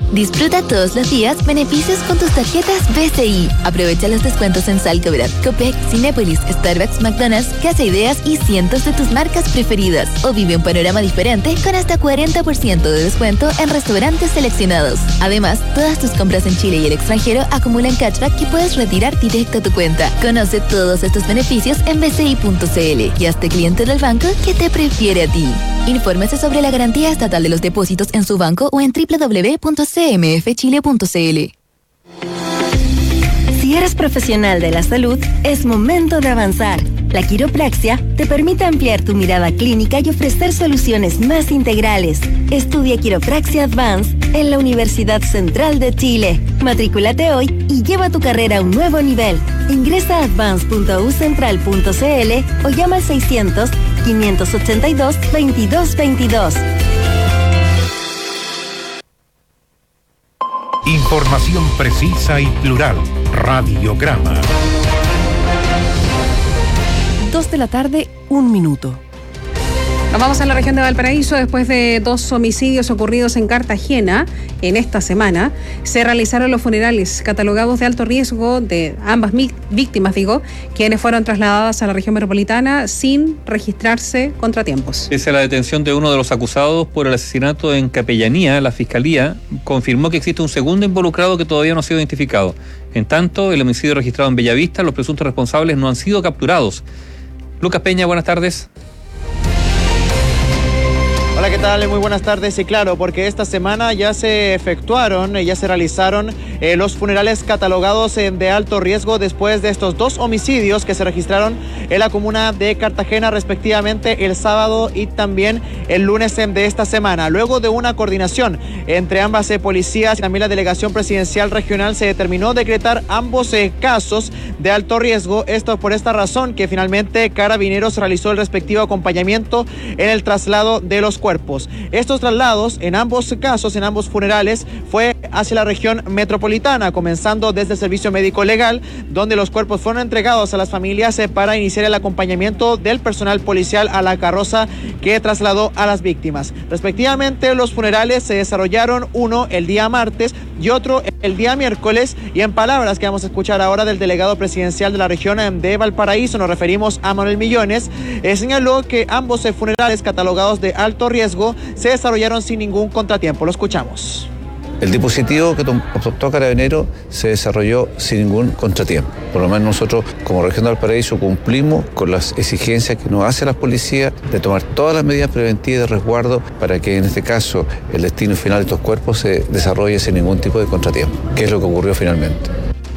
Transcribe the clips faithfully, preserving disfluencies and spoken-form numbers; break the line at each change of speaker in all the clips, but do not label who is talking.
Disfruta todos los días beneficios con tus tarjetas B C I. Aprovecha los descuentos en Salcobrat, Copec, Cinépolis, Starbucks, McDonald's, Casa Ideas y cientos de tus marcas preferidas. O vive un panorama diferente con hasta cuarenta por ciento de descuento en restaurantes seleccionados. Además, todas tus compras en Chile y el extranjero acumulan cashback que puedes retirar directo a tu cuenta. Conoce todos estos beneficios en b c i punto c l y hazte cliente del banco que te prefiere a ti. Infórmese sobre la garantía estatal de los depósitos en su banco o en doble u doble u doble u punto c m f chile punto c l.
Si eres profesional de la salud, es momento de avanzar. La quiropraxia te permite ampliar tu mirada clínica y ofrecer soluciones más integrales. Estudia Quiropraxia Advance en la Universidad Central de Chile. Matrículate hoy y lleva tu carrera a un nuevo nivel. Ingresa a advance punto u central punto c l o llama al seiscientos, quinientos ochenta y dos, veintidós veintidós.
Información precisa y plural. Radiograma.
Dos de la tarde, un minuto.
Nos vamos a la región de Valparaíso. Después de dos homicidios ocurridos en Cartagena en esta semana, se realizaron los funerales catalogados de alto riesgo de ambas víctimas, digo, quienes fueron trasladadas a la región metropolitana sin registrarse contratiempos.
Pese a la detención de uno de los acusados por el asesinato en Capellanía, la Fiscalía confirmó que existe un segundo involucrado que todavía no ha sido identificado. En tanto, el homicidio registrado en Bellavista, los presuntos responsables no han sido capturados. Lucas Peña, buenas tardes.
Hola, ¿qué tal? Muy buenas tardes. Sí, claro, porque esta semana ya se efectuaron, ya se realizaron eh, los funerales catalogados eh, de alto riesgo después de estos dos homicidios que se registraron en la comuna de Cartagena, respectivamente el sábado y también el lunes eh, de esta semana. Luego de una coordinación entre ambas eh, policías y también la delegación presidencial regional, se determinó decretar ambos eh, casos de alto riesgo. Esto por esta razón que finalmente Carabineros realizó el respectivo acompañamiento en el traslado de los cuerpos. Estos traslados, en ambos casos, en ambos funerales, fue hacia la región metropolitana, comenzando desde el servicio médico legal, donde los cuerpos fueron entregados a las familias eh, para iniciar el acompañamiento del personal policial a la carroza que trasladó a las víctimas. Respectivamente, los funerales se desarrollaron uno el día martes y otro el día miércoles, y en palabras que vamos a escuchar ahora del delegado presidencial de la región de Valparaíso, nos referimos a Manuel Millones, eh, señaló que ambos eh, funerales catalogados de alto riesgo se desarrollaron sin ningún contratiempo. Lo escuchamos.
El dispositivo que adoptó Carabineros se desarrolló sin ningún contratiempo. Por lo menos nosotros, como región de Valparaíso, cumplimos con las exigencias que nos hace la policía de tomar todas las medidas preventivas de resguardo para que en este caso el destino final de estos cuerpos se desarrolle sin ningún tipo de contratiempo, que es lo que ocurrió finalmente.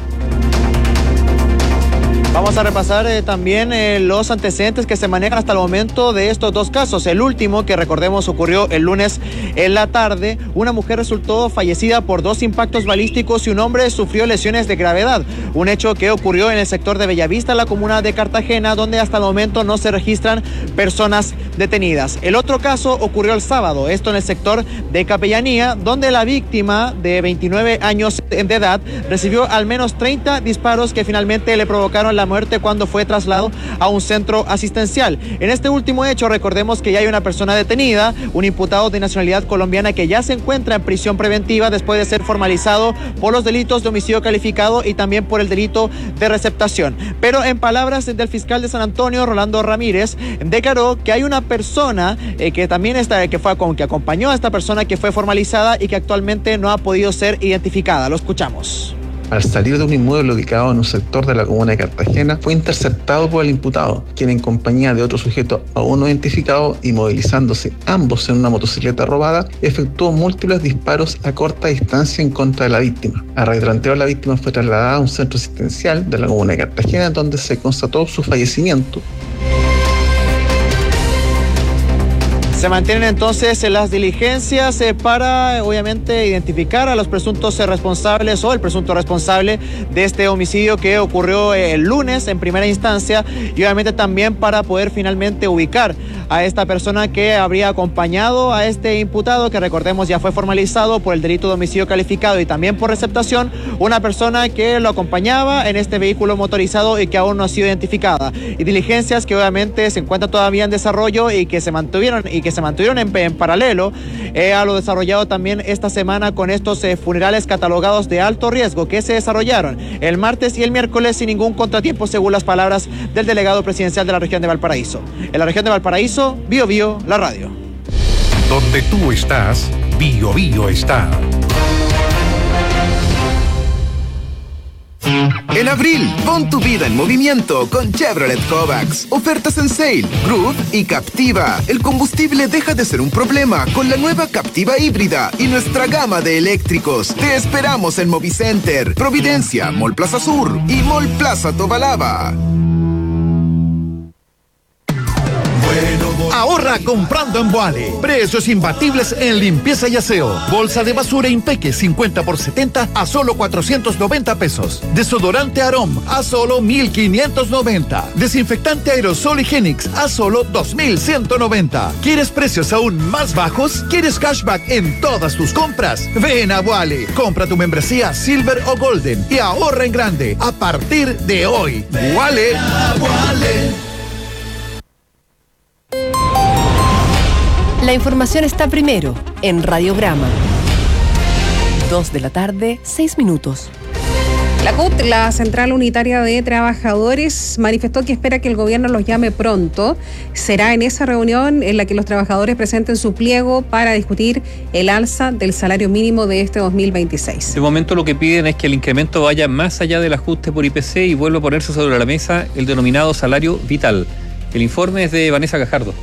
Vamos a repasar eh, también eh, los antecedentes que se manejan hasta el momento de estos dos casos. El último, que recordemos ocurrió el lunes en la tarde, una mujer resultó fallecida por dos impactos balísticos y un hombre sufrió lesiones de gravedad. Un hecho que ocurrió en el sector de Bellavista, en la comuna de Cartagena, donde hasta el momento no se registran personas detenidas. El otro caso ocurrió el sábado, esto en el sector de Capellanía, donde la víctima de veintinueve años de edad recibió al menos treinta disparos que finalmente le provocaron la muerte cuando fue trasladado a un centro asistencial. En este último hecho, recordemos que ya hay una persona detenida, un imputado de nacionalidad colombiana que ya se encuentra en prisión preventiva después de ser formalizado por los delitos de homicidio calificado y también por el delito de receptación. Pero en palabras del fiscal de San Antonio, Rolando Ramírez, declaró que hay una persona eh, que también está, que fue que acompañó a esta persona que fue formalizada y que actualmente no ha podido ser identificada. Lo escuchamos.
Al salir de un inmueble ubicado en un sector de la comuna de Cartagena, fue interceptado por el imputado, quien en compañía de otro sujeto aún no identificado y movilizándose ambos en una motocicleta robada, efectuó múltiples disparos a corta distancia en contra de la víctima. A raíz del anterior, la víctima fue trasladada a un centro asistencial de la comuna de Cartagena, donde se constató su fallecimiento.
Se mantienen entonces las diligencias eh, para, obviamente, identificar a los presuntos eh, responsables o el presunto responsable de este homicidio que ocurrió eh, el lunes en primera instancia, y obviamente también para poder finalmente ubicar a esta persona que habría acompañado a este imputado, que recordemos ya fue formalizado por el delito de homicidio calificado y también por receptación, una persona que lo acompañaba en este vehículo motorizado y que aún no ha sido identificada. Y diligencias que obviamente se encuentran todavía en desarrollo y que se mantuvieron y que que se mantuvieron en, en paralelo eh, a lo desarrollado también esta semana con estos eh, funerales catalogados de alto riesgo que se desarrollaron el martes y el miércoles sin ningún contratiempo, según las palabras del delegado presidencial de la región de Valparaíso. En la región de Valparaíso, Bio Bio, la radio.
Donde tú estás, Bio Bio está.
En abril, pon tu vida en movimiento con Chevrolet Kovacs. Ofertas en Sail, Groove y Captiva. El combustible deja de ser un problema con la nueva Captiva híbrida y nuestra gama de eléctricos. Te esperamos en Movicenter, Providencia, Mall Plaza Sur y Mall Plaza Tobalaba.
Ahorra comprando en Boale. Precios imbatibles en limpieza y aseo. Bolsa de basura Impeque cincuenta por setenta a solo cuatrocientos noventa pesos. Desodorante Arom a solo mil quinientos noventa. Desinfectante Aerosol Higienix a solo dos mil ciento noventa. ¿Quieres precios aún más bajos? ¿Quieres cashback en todas tus compras? Ven a Boale. Compra tu membresía Silver o Golden y ahorra en grande a partir de hoy. Boale.
La información está primero en Radiograma. Dos de la tarde, seis minutos.
La C U T, la Central Unitaria de Trabajadores, manifestó que espera que el gobierno los llame pronto. Será en esa reunión en la que los trabajadores presenten su pliego para discutir el alza del salario mínimo de este dos mil veintiséis.
De momento lo que piden es que el incremento vaya más allá del ajuste por I P C y vuelva a ponerse sobre la mesa el denominado salario vital. El informe es de Vanessa Gajardo.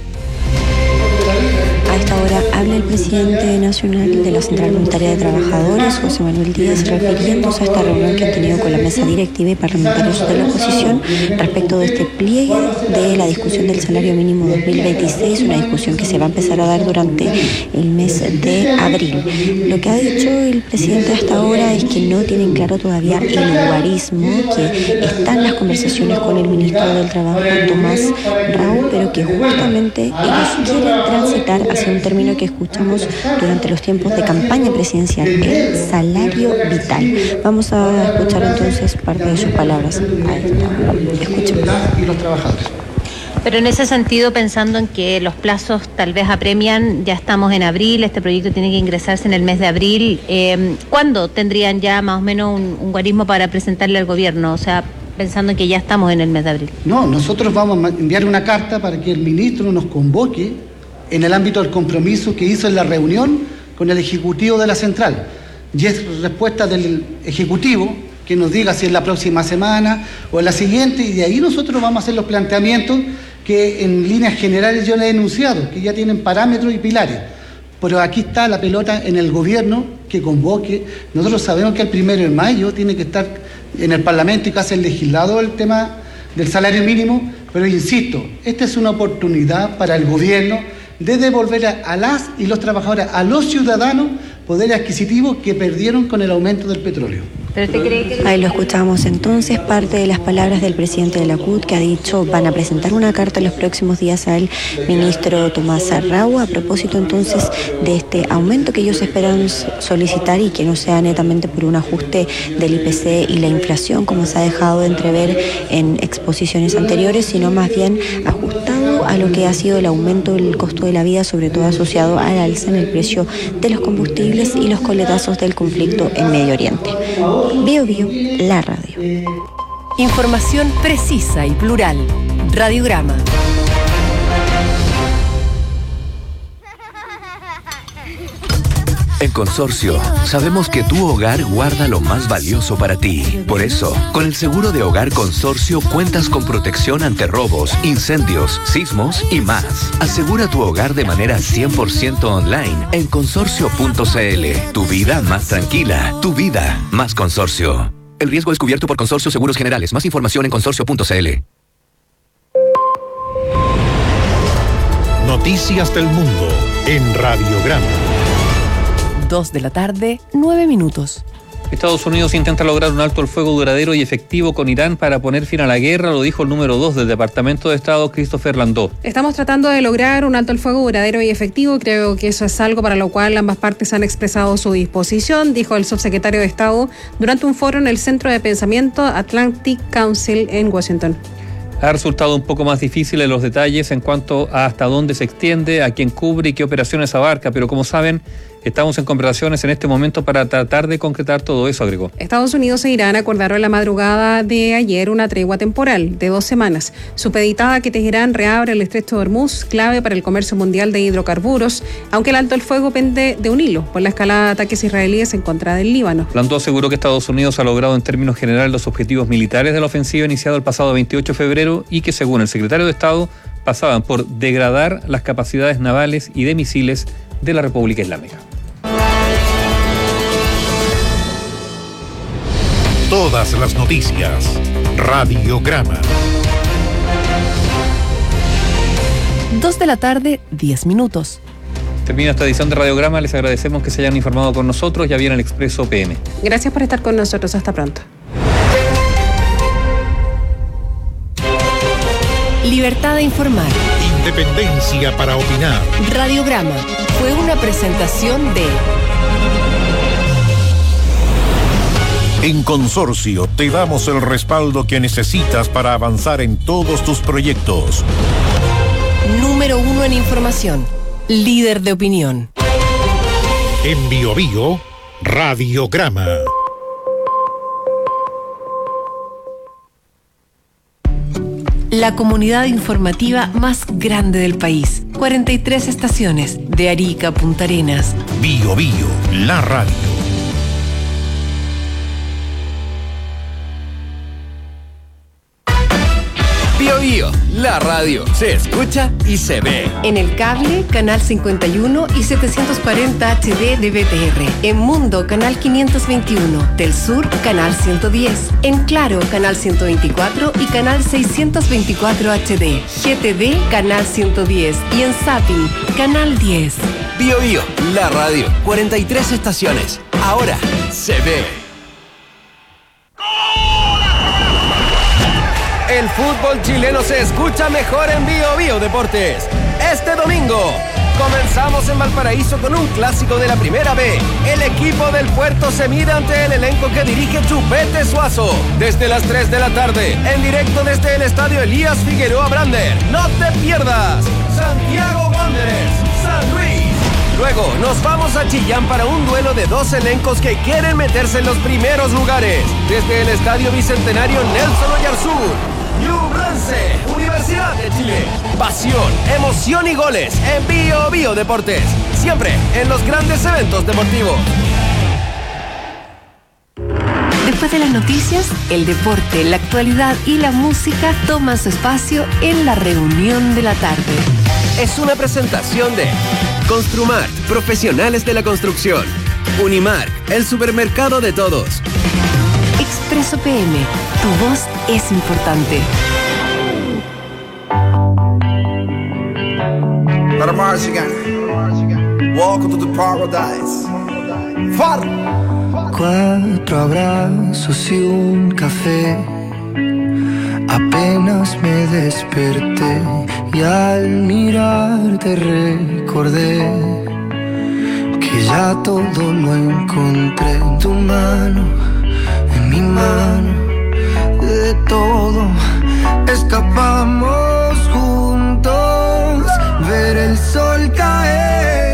A esta hora habla el presidente nacional de la Central Unitaria de Trabajadores, José Manuel Díaz, refiriéndose a esta reunión que han tenido con la mesa directiva y parlamentarios de la oposición respecto de este pliegue de la discusión del salario mínimo dos mil veintiséis, una discusión que se va a empezar a dar durante el mes de abril. Lo que ha dicho el presidente hasta ahora es que no tienen claro todavía el guarismo, que están las conversaciones con el ministro del Trabajo, Tomás Rau, pero que justamente ellos quieren transitar hacia un término que escuchamos durante los tiempos de campaña presidencial, el salario vital. Vamos a escuchar entonces parte de sus palabras. Escuchemos.
Y los trabajadores.
Pero en ese sentido, pensando en que los plazos tal vez apremian, ya estamos en abril, este proyecto tiene que ingresarse en el mes de abril, eh, ¿cuándo tendrían ya más o menos un, un guarismo para presentarle al gobierno? O sea, pensando en que ya estamos en el mes de abril.
No, nosotros vamos a enviar una carta para que el ministro nos convoque en el ámbito del compromiso que hizo en la reunión con el Ejecutivo de la Central. Y es respuesta del Ejecutivo que nos diga si es la próxima semana o en la siguiente, y de ahí nosotros vamos a hacer los planteamientos que en líneas generales yo le he enunciado, que ya tienen parámetros y pilares. Pero aquí está la pelota en el gobierno que convoque. Nosotros sabemos que el primero de mayo tiene que estar en el Parlamento y casi el legislado el tema del salario mínimo, pero insisto, esta es una oportunidad para el gobierno de devolver a, a las y los trabajadores, a los ciudadanos, poder adquisitivo que perdieron con el aumento del petróleo.
Ahí lo escuchamos entonces, parte de las palabras del presidente de la C U T, que ha dicho van a presentar una carta en los próximos días al ministro Tomás Rau a propósito entonces de este aumento que ellos esperan solicitar y que no sea netamente por un ajuste del I P C y la inflación, como se ha dejado de entrever en exposiciones anteriores, sino más bien ajustado a lo que ha sido el aumento del costo de la vida, sobre todo asociado al alza en el precio de los combustibles y los coletazos del conflicto en Medio Oriente. Bio Bio, la radio.
Información precisa y plural. Radiograma.
En Consorcio, sabemos que tu hogar guarda lo más valioso para ti. Por eso, con el seguro de hogar Consorcio cuentas con protección ante robos, incendios, sismos y más. Asegura tu hogar de manera cien por ciento online en consorcio punto c l. Tu vida más tranquila, tu vida más Consorcio. El riesgo es cubierto por Consorcio Seguros Generales. Más información en consorcio punto c l.
Noticias del Mundo en Radiograma.
Dos de la tarde, nueve minutos.
Estados Unidos intenta lograr un alto el fuego duradero y efectivo con Irán para poner fin a la guerra, lo dijo el número dos del Departamento de Estado, Christopher Landau.
Estamos tratando de lograr un alto el fuego duradero y efectivo. Creo que eso es algo para lo cual ambas partes han expresado su disposición, dijo el subsecretario de Estado durante un foro en el Centro de Pensamiento Atlantic Council en Washington.
Ha resultado un poco más difícil en los detalles en cuanto a hasta dónde se extiende, a quién cubre y qué operaciones abarca, pero como saben, estamos en conversaciones en este momento para tratar de concretar todo eso, agregó.
Estados Unidos e Irán acordaron la madrugada de ayer una tregua temporal de dos semanas, supeditada a que Teherán reabra el estrecho de Hormuz, clave para el comercio mundial de hidrocarburos, aunque el alto el fuego pende de un hilo por la escalada de ataques israelíes en contra del Líbano.
Landó aseguró que Estados Unidos ha logrado en términos generales los objetivos militares de la ofensiva iniciada el pasado veintiocho de febrero y que, según el secretario de Estado, pasaban por degradar las capacidades navales y de misiles de la República Islámica.
Todas las noticias. Radiograma.
Dos de la tarde, diez minutos.
Termina esta edición de Radiograma. Les agradecemos que se hayan informado con nosotros. Ya viene el Expreso P M.
Gracias por estar con nosotros. Hasta pronto.
Libertad de informar.
Independencia para opinar.
Radiograma fue una presentación de...
En Consorcio te damos el respaldo que necesitas para avanzar en todos tus proyectos.
Número uno en información. Líder de opinión.
En Bio Bio, Radiograma.
La comunidad informativa más grande del país. cuarenta y tres estaciones, de Arica a Punta Arenas.
Bio Bio, la radio.
Bio Bio, la radio, se escucha y se ve.
En el cable, canal cincuenta y uno y setecientos cuarenta H D de B T R. En Mundo, canal quinientos veintiuno. Del Sur, canal ciento diez. En Claro, canal ciento veinticuatro y canal seiscientos veinticuatro H D. G T V, canal ciento diez. Y en Zapping, canal diez.
Bio Bio, la radio, cuarenta y tres estaciones. Ahora se ve. El fútbol chileno se escucha mejor en Bio Bio Deportes. Este domingo comenzamos en Valparaíso con un clásico de la Primera B. El equipo del Puerto se mide ante el elenco que dirige Chupete Suazo. Desde las tres de la tarde, en directo desde el estadio Elías Figueroa Brander. No te pierdas. Santiago Wanderers, San Luis. Luego nos vamos a Chillán para un duelo de dos elencos que quieren meterse en los primeros lugares. Desde el estadio Bicentenario Nelson Oyarzún. Ñublense, Universidad de Chile. Pasión, emoción y goles en Bio Bio Deportes. Siempre en los grandes eventos deportivos.
Después de las noticias, el deporte, la actualidad y la música toman su espacio en la reunión de la tarde.
Es una presentación de Construmart, profesionales de la construcción. Unimark, el supermercado de todos.
Expreso P M, tu voz es importante.
Para Michigan, welcome to the paradise. Far.
Cuatro abrazos y un café. Apenas me desperté y al mirarte recordé que ya todo lo encontré en tu mano, en mi mano, de todo escapamos juntos, ver el sol caer.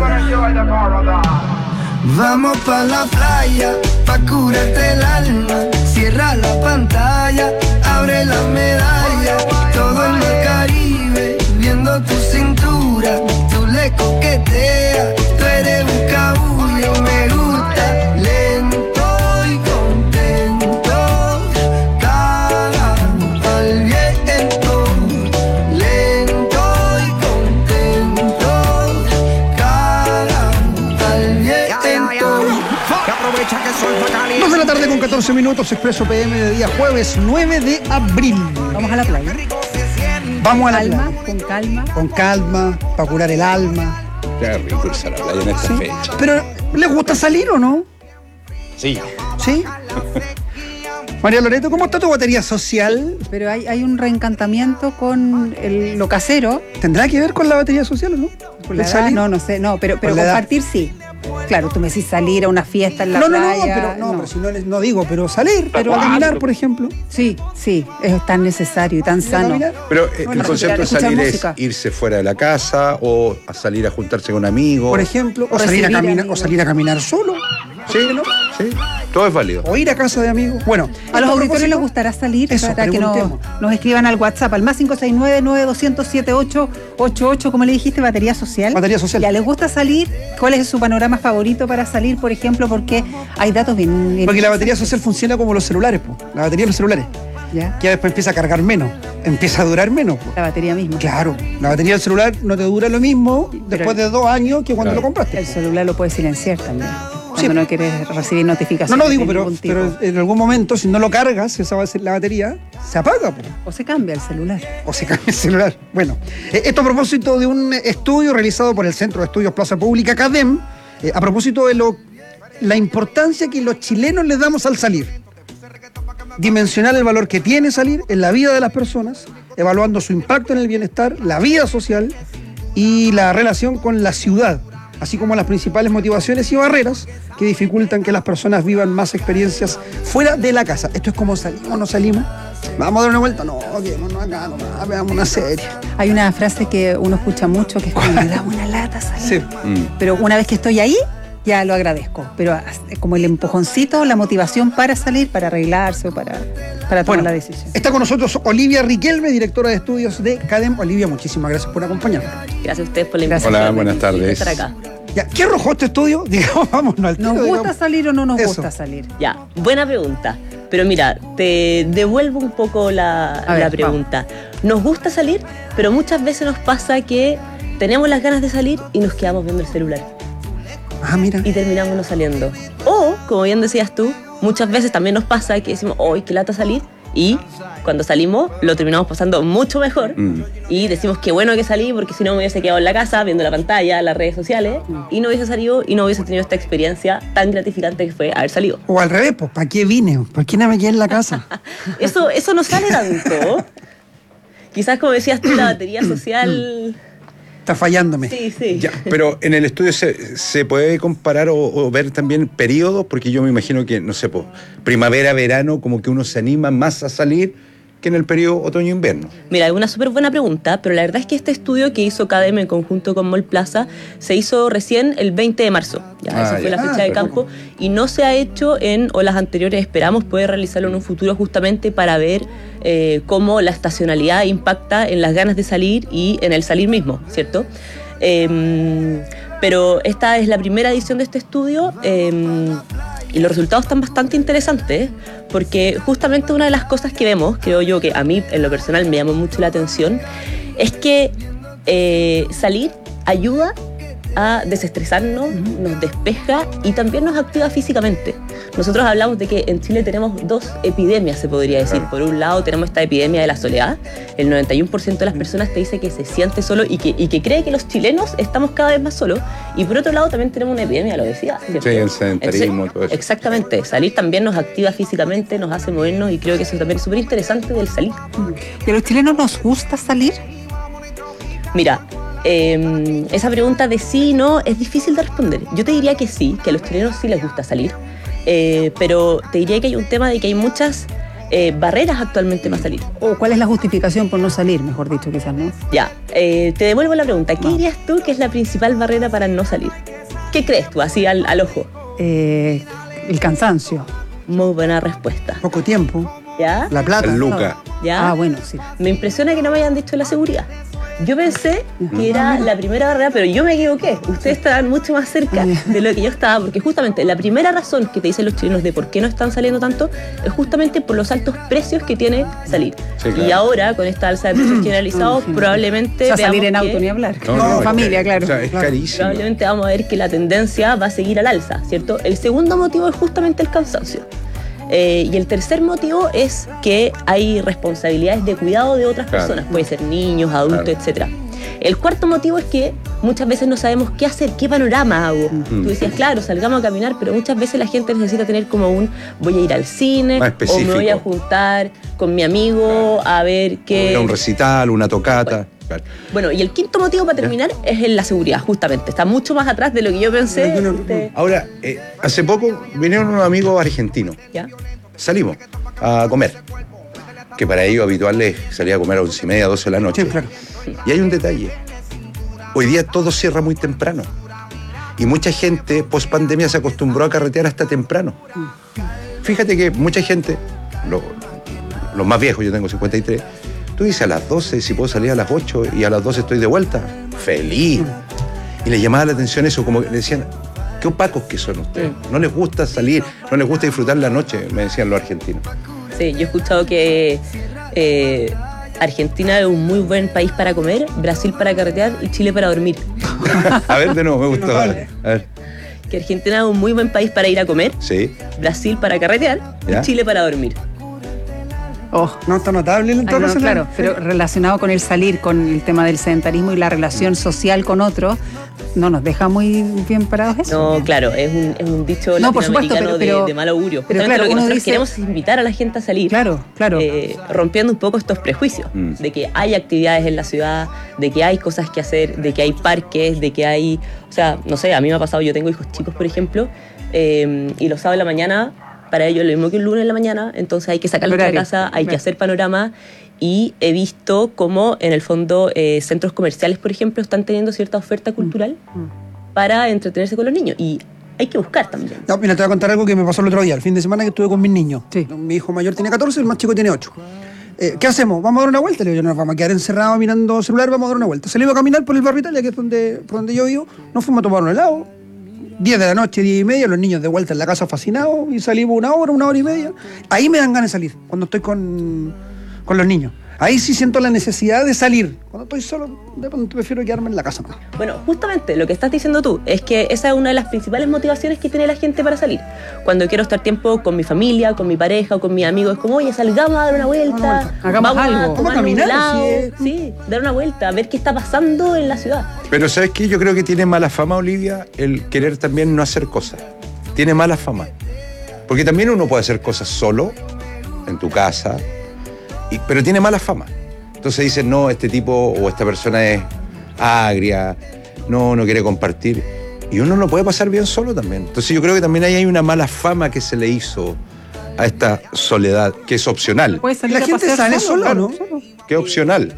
Vamos pa' la playa, pa' curarte el alma, cierra la pantalla, abre la medalla, todo en el Caribe, viendo tu cintura, tú le coqueteas, tú eres un cabullo, me gusta, lento y contento, cara al viento, lento y contento, cara al viento.
dos de la tarde con catorce minutos, Expreso P M de día jueves nueve de abril.
Vamos a la playa.
Vamos a la
calma,
playa.
Con calma.
Con calma, para curar el alma.
Qué rico irse a la playa en esta
¿Sí?
fecha.
Pero, ¿les gusta salir o no?
Sí.
¿Sí? María Loreto, ¿cómo está tu batería social?
Pero hay, hay un reencantamiento con el, lo casero.
¿Tendrá que ver con la batería social o no?
Con la
¿El
edad,
salir?
no, no sé, no, pero, pero
Con la edad.
compartir sí. Claro, tú me decís salir a una fiesta en la
no, no,
playa.
no, pero, no,
no.
pero si no, les- no digo, pero salir, pero a caminar, por ejemplo.
Sí, sí, es tan necesario y tan sano.
Pero eh,
No,
el
no,
concepto de
escuchar
salir
música.
es irse fuera de la casa o a salir a juntarse con amigos.
Por ejemplo, o salir, a caminar, o salir a caminar solo.
Sí, sí, todo es válido.
O ir a casa de amigos. Bueno,
A los
esto
auditorios
propósito-
les gustará salir
Eso,
para que nos,
preguntemos.
nos escriban al WhatsApp, al más cinco seis nueve, nueve dos cero cero, siete ocho ocho ocho, como le dijiste, batería social.
Batería social.
¿Ya les gusta salir? ¿Cuál es su panorama favorito para salir, por ejemplo? Porque hay datos bien... bien
Porque la batería social funciona como los celulares, po. La batería de los celulares.
¿Ya?
Que después empieza a cargar menos. Empieza a durar menos, po.
La batería misma.
Claro. La batería del celular no te dura lo mismo después de dos años que cuando
Claro.
lo compraste.
El celular lo puedes silenciar también.
Sí.
Cuando no quieres recibir
No,
notificaciones.
no digo,
de
pero,
ningún tipo.
pero en algún momento, si no lo cargas, esa va a ser la batería, se apaga, po.
O se cambia el celular.
O se cambia el celular. Bueno, eh, esto a propósito de un estudio realizado por el Centro de Estudios Plaza Pública, CADEM, eh, a propósito de lo, la importancia que los chilenos les damos al salir. Dimensionar el valor que tiene salir en la vida de las personas, evaluando su impacto en el bienestar, la vida social y la relación con la ciudad, así como las principales motivaciones y barreras que dificultan que las personas vivan más experiencias fuera de la casa. Esto es como salimos, no salimos. Vamos a dar una vuelta, no, quedémonos acá nomás, veamos una serie.
Hay una frase que uno escucha mucho que es como me da una lata salir.
Sí.
Mm.
Pero una vez que estoy ahí, ya lo agradezco. Pero as- como el empujoncito, la motivación para salir, para arreglarse o para, para tomar
Bueno,
la decisión.
Está con nosotros Olivia Riquelme, directora de estudios de CADEM. Olivia, muchísimas gracias por acompañarnos.
Gracias a ustedes por la
Gracias.
invitación.
Hola, buenas tardes.
Estar acá.
Ya, ¿qué arrojó este estudio? Digamos, vámonos al tiro,
¿Nos gusta
digamos.
salir o no nos
Eso.
gusta salir?
Ya, buena pregunta. Pero mira, te devuelvo un poco la,
A ver,
la pregunta. Nos gusta salir, pero muchas veces nos pasa que tenemos las ganas de salir y nos quedamos viendo el celular.
Ah, mira.
Y terminamos no saliendo. O, como bien decías tú, muchas veces también nos pasa que decimos, ¡ay, qué lata salir! Y cuando salimos lo terminamos pasando mucho mejor.
Mm.
Y decimos qué bueno que salí porque si no me hubiese quedado en la casa viendo la pantalla, las redes sociales, y no hubiese salido y no hubiese tenido esta experiencia tan gratificante que fue haber salido.
O al revés, pues, ¿para qué vine? ¿Por qué no me quedé en la casa?
Eso, eso no sale tanto. Quizás como decías tú, la batería social...
Está fallándome.
Sí, sí.
Ya, pero en el estudio se, se puede comparar o, o ver también periodos, porque yo me imagino que, no sé, po, primavera, verano, como que uno se anima más a salir que en el periodo otoño-invierno.
Mira, es una súper buena pregunta, pero la verdad es que este estudio que hizo CADEM en conjunto con Mall Plaza se hizo recién el veinte de marzo. Ya,
Ah,
esa fue
ya.
la fecha
Ah,
de campo. Y no se ha hecho en olas anteriores. Esperamos poder realizarlo en un futuro justamente para ver eh, cómo la estacionalidad impacta en las ganas de salir y en el salir mismo, ¿cierto? Eh, pero esta es la primera edición de este estudio eh, y los resultados están bastante interesantes, porque justamente una de las cosas que vemos, creo yo que a mí en lo personal me llamó mucho la atención, es que eh, salir ayuda a desestresarnos, nos despeja y también nos activa físicamente. Nosotros hablamos de que en Chile tenemos dos epidemias, se podría decir. Por un lado tenemos esta epidemia de la soledad. El noventa y uno por ciento de las personas te dice que se siente solo y que, y que cree que los chilenos estamos cada vez más solos. Y por otro lado también tenemos una epidemia de la obesidad, ¿cierto?
Sí, el sedentarismo,
Entonces,
todo eso.
exactamente. Salir también nos activa físicamente, nos hace movernos y creo que eso también es súper interesante del salir.
¿Y a los chilenos nos gusta salir?
Mira, eh, esa pregunta de sí y no es difícil de responder. Yo te diría que sí, que a los chilenos sí les gusta salir, eh, pero te diría que hay un tema de que hay muchas eh, barreras actualmente para salir.
¿O cuál es la justificación por no salir, mejor dicho, quizás, no?
Ya, eh, te devuelvo la pregunta. ¿Qué dirías tú que es la principal barrera para no salir? ¿Qué crees tú, así al, al ojo?
Eh, el cansancio.
Muy buena respuesta.
Poco tiempo.
¿Ya?
La plata.
El Luca.
¿Ya?
Ah, bueno, sí.
Me impresiona que no me hayan dicho la seguridad. Yo pensé que era la primera barrera, pero yo me equivoqué. Ustedes estaban mucho más cerca de lo que yo estaba, porque justamente la primera razón que te dicen los chilenos de por qué no están saliendo tanto es justamente por los altos precios que tiene salir.
Sí, claro.
Y ahora, con esta alza de precios generalizados, probablemente
O sea, salir en
veamos
auto
que-
ni hablar.
No, no, es
familia,
que-
claro.
o sea, es
Claro.
carísimo.
probablemente vamos a ver que la tendencia va a seguir al alza, ¿cierto? El segundo motivo es justamente el cansancio. Eh, y el tercer motivo es que hay responsabilidades de cuidado de otras
Claro.
personas, puede ser niños, adultos,
Claro.
etcétera. El cuarto motivo es que muchas veces no sabemos qué hacer, qué panorama hago. Tú decías, claro, salgamos a caminar, pero muchas veces la gente necesita tener como un voy a ir al cine
Más
o me
específico.
voy a juntar con mi amigo a ver qué...
Era un recital, una tocata. Claro.
Bueno, y el quinto motivo para terminar ¿Ya? es en la seguridad, justamente. Está mucho más atrás de lo que yo pensé. No, no, no.
Este... Ahora, eh, hace poco vinieron unos amigos argentinos.
¿Ya?
Salimos a comer. Que para ellos habitual es salir a comer a once y media, doce de la noche.
Sí, claro.
Y hay un detalle. Hoy día todo cierra muy temprano. Y mucha gente, post pandemia, se acostumbró a carretear hasta temprano. Fíjate que mucha gente, los lo más viejos, yo tengo cincuenta y tres, tú dices a las doce, si puedo salir a las ocho y a las doce estoy de vuelta. Feliz. Y les llamaba la atención eso, como que le decían, qué opacos que son ustedes. No les gusta salir, no les gusta disfrutar la noche, me decían los argentinos.
Sí, yo he escuchado que eh, Argentina es un muy buen país para comer, Brasil para carretear y Chile para dormir.
A ver, de nuevo, me gustó. A ver.
Que Argentina es un muy buen país para ir a comer,
sí.
Brasil para carretear ¿Ya? y Chile para dormir.
Oh, no está notable el entorno.
Ay, no, claro, pero relacionado con el salir, con el tema del sedentarismo y la relación social con otros, no nos deja muy bien parados eso.
No, claro, es un, es un dicho
no, por supuesto,
latinoamericano
pero, pero,
de, de mal augurio.
Pero claro,
lo que
uno
nosotros
dice,
queremos es invitar a la gente a salir.
Claro, claro.
Eh, rompiendo un poco estos prejuicios mm. de que hay actividades en la ciudad, de que hay cosas que hacer, de que hay parques, de que hay... O sea, no sé, a mí me ha pasado, yo tengo hijos chicos, por ejemplo, eh, y los sábados de la mañana... Para ellos lo mismo que el lunes en la mañana, entonces hay que sacarlos de la casa, hay que hacer panorama y he visto cómo en el fondo eh, centros comerciales, por ejemplo, están teniendo cierta oferta cultural mm. para entretenerse con los niños y hay que buscar también.
No, mira, te voy a contar algo que me pasó el otro día, el fin de semana que estuve con mis niños. Sí. Mi hijo mayor tiene catorce, el más chico tiene ocho. Eh, ¿Qué hacemos? ¿Vamos a dar una vuelta? Le digo, yo, nos vamos a quedar encerrados mirando celular, vamos a dar una vuelta. Salimos a caminar por el barrio Italia, que es donde, por donde yo vivo, nos fuimos a tomar un helado. diez de la noche, diez y media, los niños de vuelta en la casa fascinados y salimos una hora, una hora y media. Ahí me dan ganas de salir, cuando estoy con, con los niños. Ahí sí siento la necesidad de salir. Cuando estoy solo, de pronto prefiero quedarme en la casa.
Bueno, justamente lo que estás diciendo tú es que esa es una de las principales motivaciones que tiene la gente para salir. Cuando quiero estar tiempo con mi familia, con mi pareja o con mis amigos, es como, oye, salgamos a dar una vuelta, una vuelta.
Hagamos
vamos
algo,
a tomar
a caminar,
un helado,
sí.
sí, dar una vuelta, a ver qué está pasando en la ciudad.
Pero ¿sabes qué? Yo creo que tiene mala fama, Olivia, el querer también no hacer cosas. Tiene mala fama. Porque también uno puede hacer cosas solo, en tu casa, y, pero tiene mala fama. Entonces dicen, no, este tipo o esta persona es agria, no, no quiere compartir. Y uno lo puede pasar bien solo también. Entonces yo creo que también ahí hay una mala fama que se le hizo a esta soledad, que es opcional.
La gente sale sola, ¿no?
Que es opcional.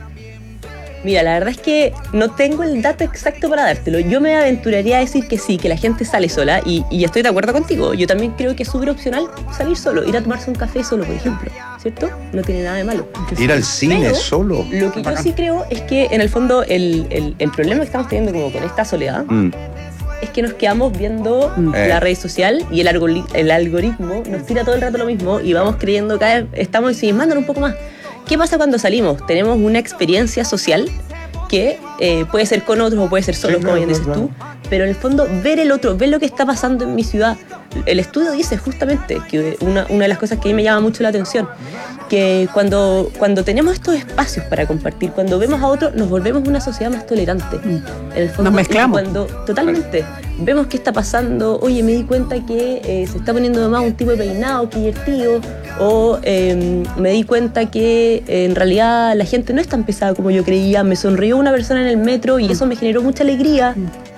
Mira, la verdad es que no tengo el dato exacto para dártelo. Yo me aventuraría a decir que sí, que la gente sale sola y, y estoy de acuerdo contigo. Yo también creo que es súper opcional salir solo, ir a tomarse un café solo, por ejemplo, ¿cierto? No tiene nada de malo.
Ir al cine
Pero
solo.
Lo que yo sí creo es que en el fondo el, el, el problema que estamos teniendo como con esta soledad mm. es que nos quedamos viendo mm. la red social y el, algori- el algoritmo nos tira todo el rato lo mismo y vamos creyendo cada vez, estamos ensimismándonos un poco más. ¿Qué pasa cuando salimos? Tenemos una experiencia social que eh, puede ser con otros o puede ser solo, sí, como bien dices claro. tú, pero en el fondo ver el otro, ver lo que está pasando en mi ciudad. El estudio dice justamente que una, una de las cosas que a mí me llama mucho la atención, que cuando, cuando tenemos estos espacios para compartir, cuando vemos a otros, nos volvemos una sociedad más tolerante. Mm. En el fondo,
nos mezclamos.
Cuando, totalmente. Vemos qué está pasando, oye, me di cuenta que eh, se está poniendo de más un tipo de peinado, qué divertido, o eh, me di cuenta que eh, en realidad la gente no es tan pesada como yo creía, me sonrió una persona en el metro y eso me generó mucha alegría.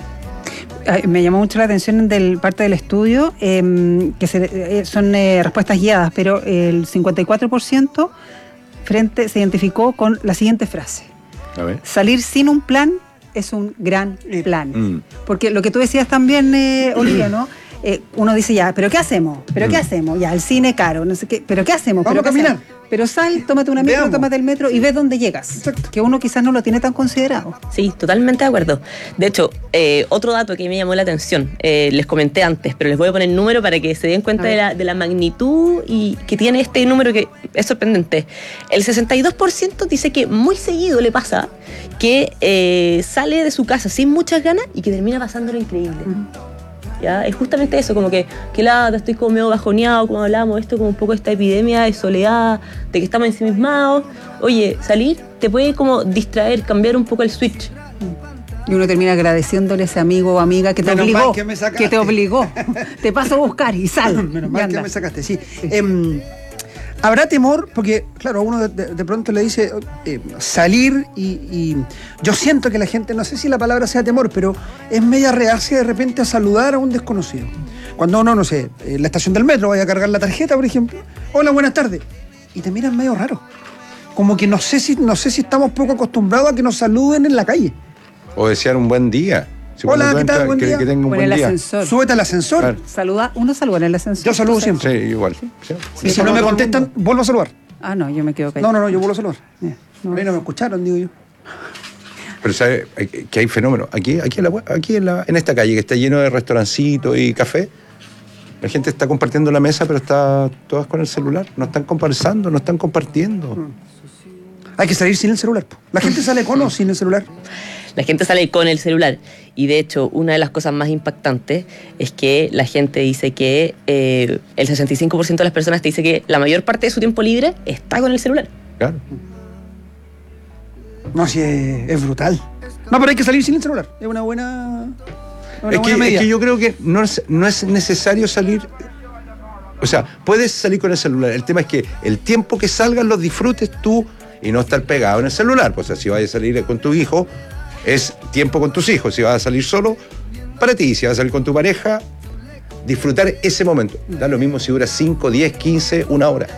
Me llamó mucho la atención del parte del estudio, eh, que se, eh, son eh, respuestas guiadas, pero el cincuenta y cuatro por ciento frente, se identificó con la siguiente frase.
A ver.
Salir sin un plan es un gran plan. Mm. Porque lo que tú decías también, eh, Olivia, ¿no? Eh, uno dice ya, ¿pero qué hacemos? ¿Pero mm. qué hacemos? Ya, el cine caro, no sé qué. ¿Pero qué hacemos?
Vamos
¿Pero
a caminar.
Hacemos? Pero sal, tómate una micro, tómate el metro y ves dónde llegas. Exacto. Que uno quizás no lo tiene tan considerado.
Sí, totalmente de acuerdo. De hecho, eh, otro dato que me llamó la atención, eh, les comenté antes, pero les voy a poner el número para que se den cuenta de la, de la magnitud y que tiene este número que es sorprendente. El sesenta y dos por ciento dice que muy seguido le pasa que eh, sale de su casa sin muchas ganas y que termina pasándolo increíble. Uh-huh. ¿Ya? Es justamente eso, como que, que lata, estoy como medio bajoneado, como hablábamos, esto como un poco esta epidemia de soledad, de que estamos ensimismados. Oye, salir te puede como distraer, cambiar un poco el switch.
Y uno termina agradeciéndole a ese amigo o amiga que te
Menos
obligó,
mal que, me
que te obligó. Te paso a buscar y sal.
Menos mal que me sacaste, sí. sí. Eh, Habrá temor, porque, claro, uno de, de, de pronto le dice eh, salir y, y yo siento que la gente, no sé si la palabra sea temor, pero es media reacia de repente a saludar a un desconocido. Cuando uno, no sé, en la estación del metro, vaya a cargar la tarjeta, por ejemplo, hola, buenas tardes, y te miran medio raro. Como que no sé si, no sé si estamos poco acostumbrados a que nos saluden en la calle.
O desear un buen día. Si
hola, ¿qué tal? Buen
que,
día.
Que tenga un
Por
buen
el
día.
ascensor.
Súbete al ascensor.
Claro.
Saluda, uno saluda en el ascensor.
Yo saludo siempre.
Sí, igual. Sí.
Sí. Y si no me contestan, vuelvo a saludar.
Ah, no, yo me quedo callado.
No, no, no, yo vuelvo a saludar. No, no me escucharon, digo yo.
Pero ¿sabes que hay fenómenos? Aquí, aquí, en, la, aquí en, la, en esta calle que está lleno de restaurancitos y café, la gente está compartiendo la mesa, pero está todas con el celular. No están conversando, no están compartiendo.
Mm. Hay que salir sin el celular. La gente sale con o sin el celular.
La gente sale con el celular. Y de hecho, una de las cosas más impactantes es que la gente dice que eh, el sesenta y cinco por ciento de las personas te dice que la mayor parte de su tiempo libre está con el celular.
Claro.
No, sí, es, es brutal. No, pero hay que salir sin el celular. Es una buena, una
es,
buena
que,
medida.
es que yo creo que no es, no es necesario salir. O sea, puedes salir con el celular. El tema es que el tiempo que salgas lo disfrutes tú y no estar pegado en el celular. Pues, o sea, si vas a salir con tu hijo, es tiempo con tus hijos. Si vas a salir solo, para ti. Si vas a salir con tu pareja, disfrutar ese momento. Da lo mismo si dura cinco, diez, quince, una hora.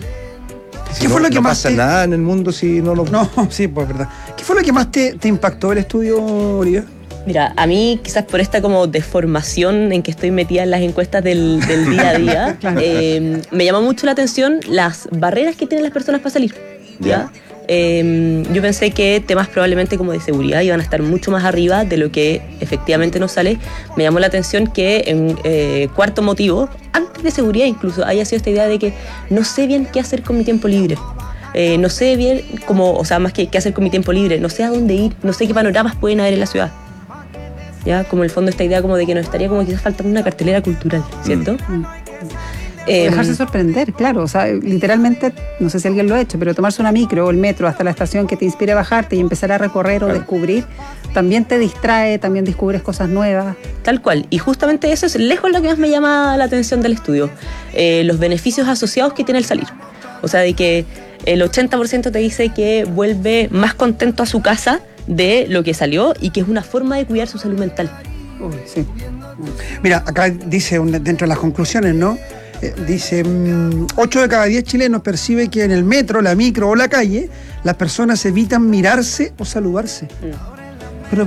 Si
¿Qué
no,
fue lo que
no
más
pasa
te...
nada en el mundo si no lo...
No, sí, pues verdad. ¿Qué fue lo que más te, te impactó el estudio, Olivia?
Mira, a mí quizás por esta como deformación en que estoy metida en las encuestas del, del día a día, claro. eh, me llamó mucho la atención las barreras que tienen las personas para salir. ¿Ya? ¿Ya? Eh, yo pensé que temas probablemente como de seguridad iban a estar mucho más arriba de lo que efectivamente nos sale. Me llamó la atención que en eh, cuarto motivo, antes de seguridad incluso, haya sido esta idea de que no sé bien qué hacer con mi tiempo libre. Eh, no sé bien cómo, o sea, más que qué hacer con mi tiempo libre, no sé a dónde ir, no sé qué panoramas pueden haber en la ciudad. Ya, como en el fondo esta idea como de que nos estaría como quizás faltando una cartelera cultural, ¿cierto?
Mm. Eh, dejarse sorprender, claro, o sea, literalmente, no sé si alguien lo ha hecho, pero tomarse una micro o el metro hasta la estación que te inspire a bajarte y empezar a recorrer o claro. descubrir, también te distrae, también descubres cosas nuevas.
Tal cual, y justamente eso es lejos lo que más me llama la atención del estudio, eh, los beneficios asociados que tiene el salir. O sea, de que el ochenta por ciento te dice que vuelve más contento a su casa de lo que salió y que es una forma de cuidar su salud mental.
Uy, sí. Mira, acá dice dentro de las conclusiones, ¿no? Eh, dice, ocho de cada diez chilenos percibe que en el metro, la micro o la calle, las personas evitan mirarse o saludarse. Mm. Pero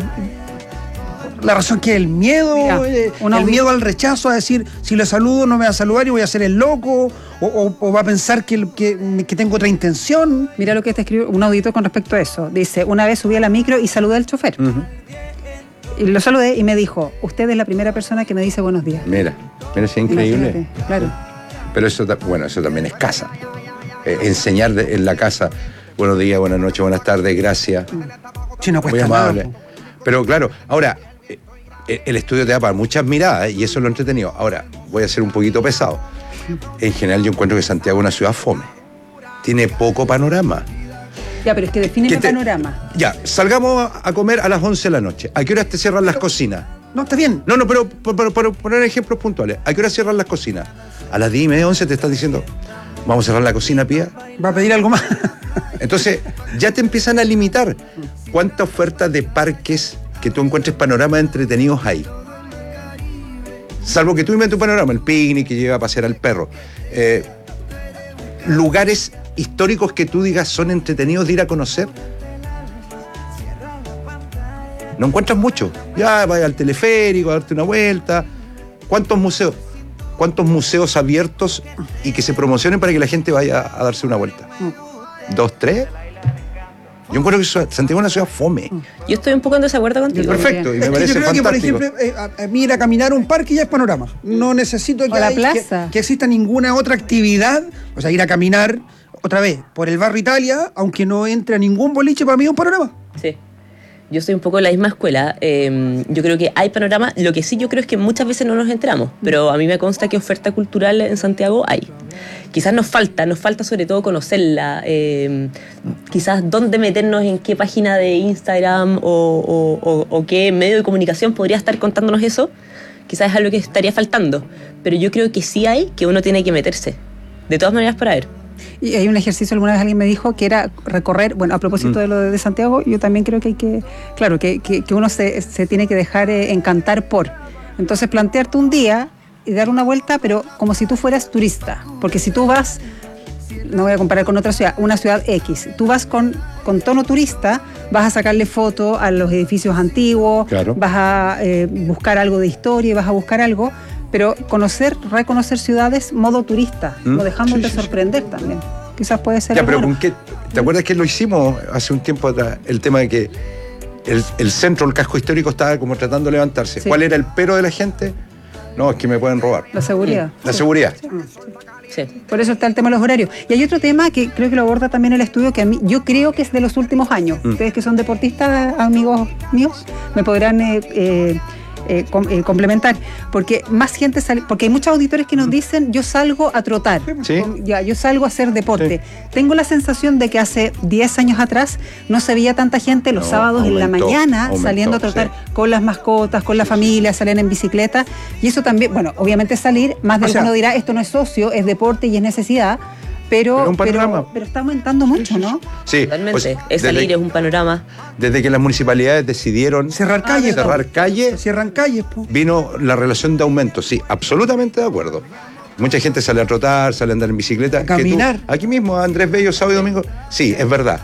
la razón que el miedo, Mira, eh, el miedo al rechazo, a decir, si le saludo no me va a saludar y voy a ser el loco, o, o, o va a pensar que, que, que tengo otra intención.
Mira lo que te escribió un auditor con respecto a eso. Dice, una vez subí a la micro y saludé al chofer. Uh-huh. Y lo saludé y me dijo, usted es la primera persona que me dice buenos días.
Mira, mira, es increíble.
Imagínate, claro.
Pero eso, bueno, eso también es casa. Eh, enseñar de, en la casa, buenos días, buenas noches, buenas tardes, gracias.
Sí, no cuesta
muy amable.
nada.
Pero claro, ahora, eh, el estudio te da para muchas miradas, ¿eh? Y eso es lo entretenido. Ahora, voy a ser un poquito pesado. En general yo encuentro que Santiago es una ciudad fome. Tiene poco panorama.
Ya, pero es que define el
te...
panorama.
Ya, salgamos a comer a las once de la noche. ¿A qué horas te cierran las cocinas?
No, está bien.
No, no, pero para poner ejemplos puntuales. ¿A qué hora cierran las cocinas? A las diez y media, once te estás diciendo, vamos a cerrar la cocina, Pía.
Va a pedir algo más.
Entonces, ya te empiezan a limitar. ¿Cuánta oferta de parques que tú encuentres panoramas entretenidos hay? Salvo que tú inventes un panorama, el picnic que lleva a pasear al perro. Eh, lugares históricos que tú digas son entretenidos de ir a conocer. No encuentras mucho. Ya vaya al teleférico a darte una vuelta. ¿Cuántos museos? ¿Cuántos museos abiertos y que se promocionen para que la gente vaya a darse una vuelta? ¿Dos, tres? Yo encuentro que Santiago es una ciudad fome.
Yo estoy un poco en desacuerdo contigo.
Perfecto, y me
es
parece
que yo creo
fantástico.
que, por ejemplo, eh, a, a mí ir a caminar a un parque ya es panorama. No necesito que,
la
hay,
plaza.
Que, que exista ninguna otra actividad. O sea, ir a caminar otra vez por el barrio Italia, aunque no entre a ningún boliche, para mí es un panorama.
Sí. Yo soy un poco de la misma escuela. Eh, yo creo que hay panorama. Lo que sí yo creo es que muchas veces no nos enteramos. Pero a mí me consta que oferta cultural en Santiago hay. Quizás nos falta, nos falta sobre todo conocerla. Eh, quizás dónde meternos, en qué página de Instagram o, o, o, o qué medio de comunicación podría estar contándonos eso. Quizás es algo que estaría faltando. Pero yo creo que sí hay, que uno tiene que meterse. De todas maneras para ver.
Y hay un ejercicio, alguna vez alguien me dijo que era recorrer, bueno, a propósito mm. de lo de Santiago, yo también creo que hay que, claro, que, que, que uno se, se tiene que dejar eh, encantar por. Entonces plantearte un día y dar una vuelta, pero como si tú fueras turista. Porque si tú vas, no voy a comparar con otra ciudad, una ciudad X, tú vas con, con tono turista, vas a sacarle foto a los edificios antiguos, claro. vas a eh, buscar algo de historia, vas a buscar algo, pero conocer, reconocer ciudades modo turista, ¿Mm? no dejándote sí, sí, sorprender sí. también. Quizás puede ser...
Ya, pero bueno. ¿con qué? ¿Te acuerdas que lo hicimos hace un tiempo atrás? El tema de que el, el centro, el casco histórico estaba como tratando de levantarse. Sí. ¿Cuál era el pero de la gente? No, es que me pueden robar.
La seguridad.
La
sí.
seguridad.
Sí. Sí. Por eso está el tema de los horarios. Y hay otro tema que creo que lo aborda también el estudio, que a mí, yo creo que es de los últimos años. Mm. Ustedes que son deportistas, amigos míos, me podrán eh, eh, eh, com, eh, complementar. Porque más gente sale, porque hay muchos auditores que nos dicen, yo salgo a trotar,
¿Sí?
ya, yo salgo a hacer deporte. Sí. Tengo la sensación de que hace diez años atrás no se veía tanta gente los no, sábados aumentó, en la mañana aumentó, saliendo a trotar sí. con las mascotas, con la familia, salen en bicicleta. Y eso también, bueno, obviamente salir, más de uno dirá, esto no es socio, es deporte y es necesidad. Pero, pero, pero, pero está aumentando mucho, ¿no?
Sí,
totalmente. Pues, es salir, desde, es un panorama.
Desde que las municipalidades decidieron
cerrar calles,
cerrar calles,
cierran calles, po.
Vino la relación de aumento. Sí, absolutamente de acuerdo. Mucha gente sale a trotar, sale a andar en bicicleta.
A caminar.
Tú, aquí mismo, Andrés Bello, sábado y domingo. Sí, es verdad.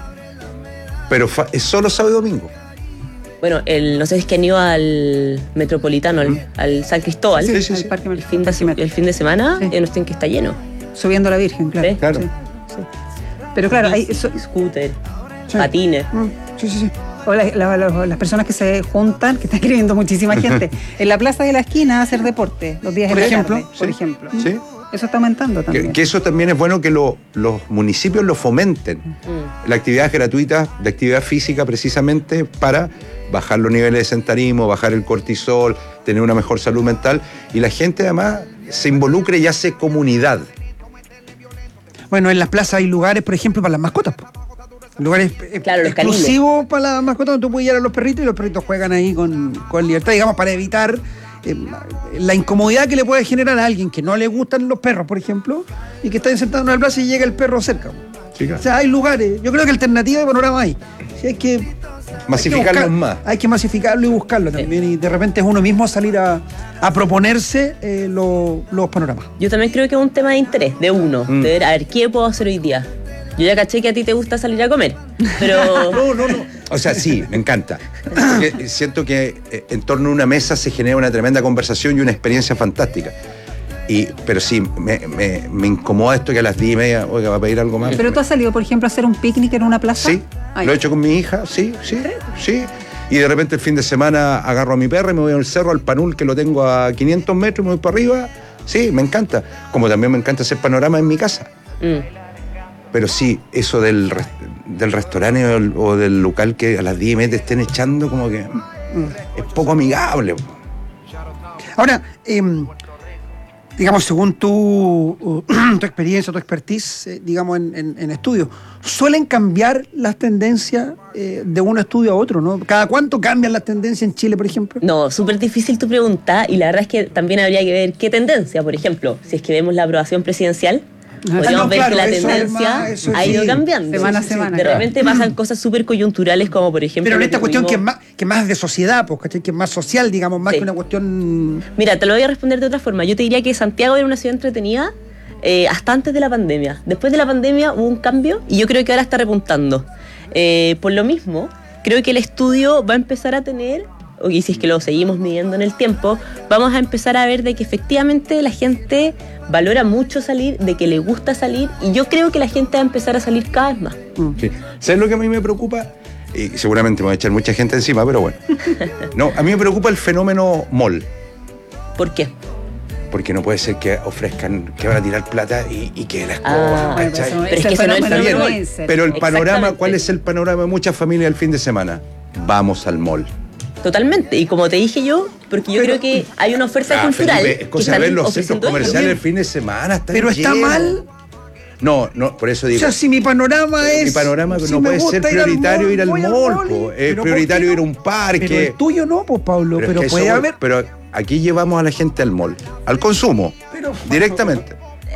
Pero fa, es solo sábado y domingo.
Bueno, el, no sé si es que han ido al Metropolitano, al, al San Cristóbal.
Sí, sí, sí.
El, parque, el, fin, de, el fin de semana, sí. eh, no estén que está lleno.
Subiendo a la Virgen, claro.
¿Sí? Claro.
Sí, sí. Pero claro, hay eso,
scooter, sí. patines.
Sí, sí, sí. O la, la, la, las personas que se juntan, que está escribiendo muchísima gente, en la plaza de la esquina a hacer deporte, los días
por
de la
ejemplo,
tarde, por
sí.
ejemplo.
Sí.
Eso está aumentando también.
Que, que eso también es bueno que lo, los municipios lo fomenten. Mm. La actividad es gratuita, de actividad física precisamente para bajar los niveles de sedentarismo, bajar el cortisol, tener una mejor salud mental y la gente además se involucre y hace comunidad.
Bueno, en las plazas hay lugares, por ejemplo, para las mascotas. Lugares
claro,
exclusivos para las mascotas donde tú puedes llevar a los perritos y los perritos juegan ahí con, con libertad, digamos, para evitar eh, la incomodidad que le puede generar a alguien que no le gustan los perros, por ejemplo, y que está sentado en una plaza y llega el perro cerca. Sí, claro. O sea, hay lugares. Yo creo que alternativa de panorama hay. Si hay que
masificarlos más.
Hay que masificarlo y buscarlo también. Sí. Y de repente es uno mismo salir a, a proponerse eh, lo, los panoramas.
Yo también creo que es un tema de interés, de uno. Mm. De ver, a ver, ¿qué puedo hacer hoy día? Yo ya caché que a ti te gusta salir a comer, pero...
no, no, no. O sea, sí, me encanta. Porque siento que eh, en torno a una mesa se genera una tremenda conversación y una experiencia fantástica. Y, pero sí, me, me, me incomoda esto que a las diez y media, oiga, va a pedir algo más.
¿Pero tú has salido, por ejemplo, a hacer un picnic en una plaza?
Sí, Ay. lo he hecho con mi hija, sí, sí, sí. Y de repente el fin de semana agarro a mi perra y me voy al cerro, al Panul, que lo tengo a quinientos metros, y me voy para arriba. Sí, me encanta. Como también me encanta hacer panorama en mi casa. Mm. Pero sí, eso del, del restaurante o del, o del local que a las diez y media te estén echando, como que mm. es poco amigable.
Ahora, eh, digamos, según tu, uh, tu experiencia, tu expertise, eh, digamos, en, en, en estudios, ¿suelen cambiar las tendencias eh, de un estudio a otro, no? ¿Cada cuánto cambian las tendencias en Chile, por ejemplo?
No, súper difícil tu pregunta, y la verdad es que también habría que ver qué tendencia, por ejemplo, si es que vemos la aprobación presidencial, podríamos ah, no, ver claro, que la tendencia más, ha ido sí. cambiando.
Semana a semana.
De repente claro. pasan cosas súper coyunturales, como por ejemplo...
Pero en esta
que
cuestión
tuvimos...
que es más, que más de sociedad, pues, ¿cachai? Que es más social, digamos, más sí. que una cuestión...
Mira, te lo voy a responder de otra forma. Yo te diría que Santiago era una ciudad entretenida eh, hasta antes de la pandemia. Después de la pandemia hubo un cambio y yo creo que ahora está repuntando. Eh, por lo mismo, creo que el estudio va a empezar a tener... y si es que lo seguimos midiendo en el tiempo, vamos a empezar a ver de que efectivamente la gente valora mucho salir, de que le gusta salir, y yo creo que la gente va a empezar a salir cada vez más.
Sí. ¿Sabes lo que a mí me preocupa? Y seguramente me va a echar mucha gente encima, pero bueno. No, a mí me preocupa el fenómeno mall.
¿Por qué?
Porque no puede ser que ofrezcan, que van a tirar plata y, y que las cosas,
ah,
¿cachai?
Pero es que eso no es el
bien, pero el panorama, ¿cuál es el panorama de muchas familias el fin de semana? Vamos al mall.
Totalmente, y como te dije yo, porque yo pero, creo que hay una oferta ah, cultural.
Felipe, es cosa de ver los centros comerciales el fin de semana. Está
pero está lleno. Mal.
No, no, por eso digo.
O sea, si mi panorama es.
Mi panorama
si
no puede ser prioritario ir al mall, ir al mall po, es prioritario no? ir a un parque.
Pero el tuyo no, pues, Pablo, pero, pero puede
eso,
haber.
Pero aquí llevamos a la gente al mall, al consumo, pero, directamente.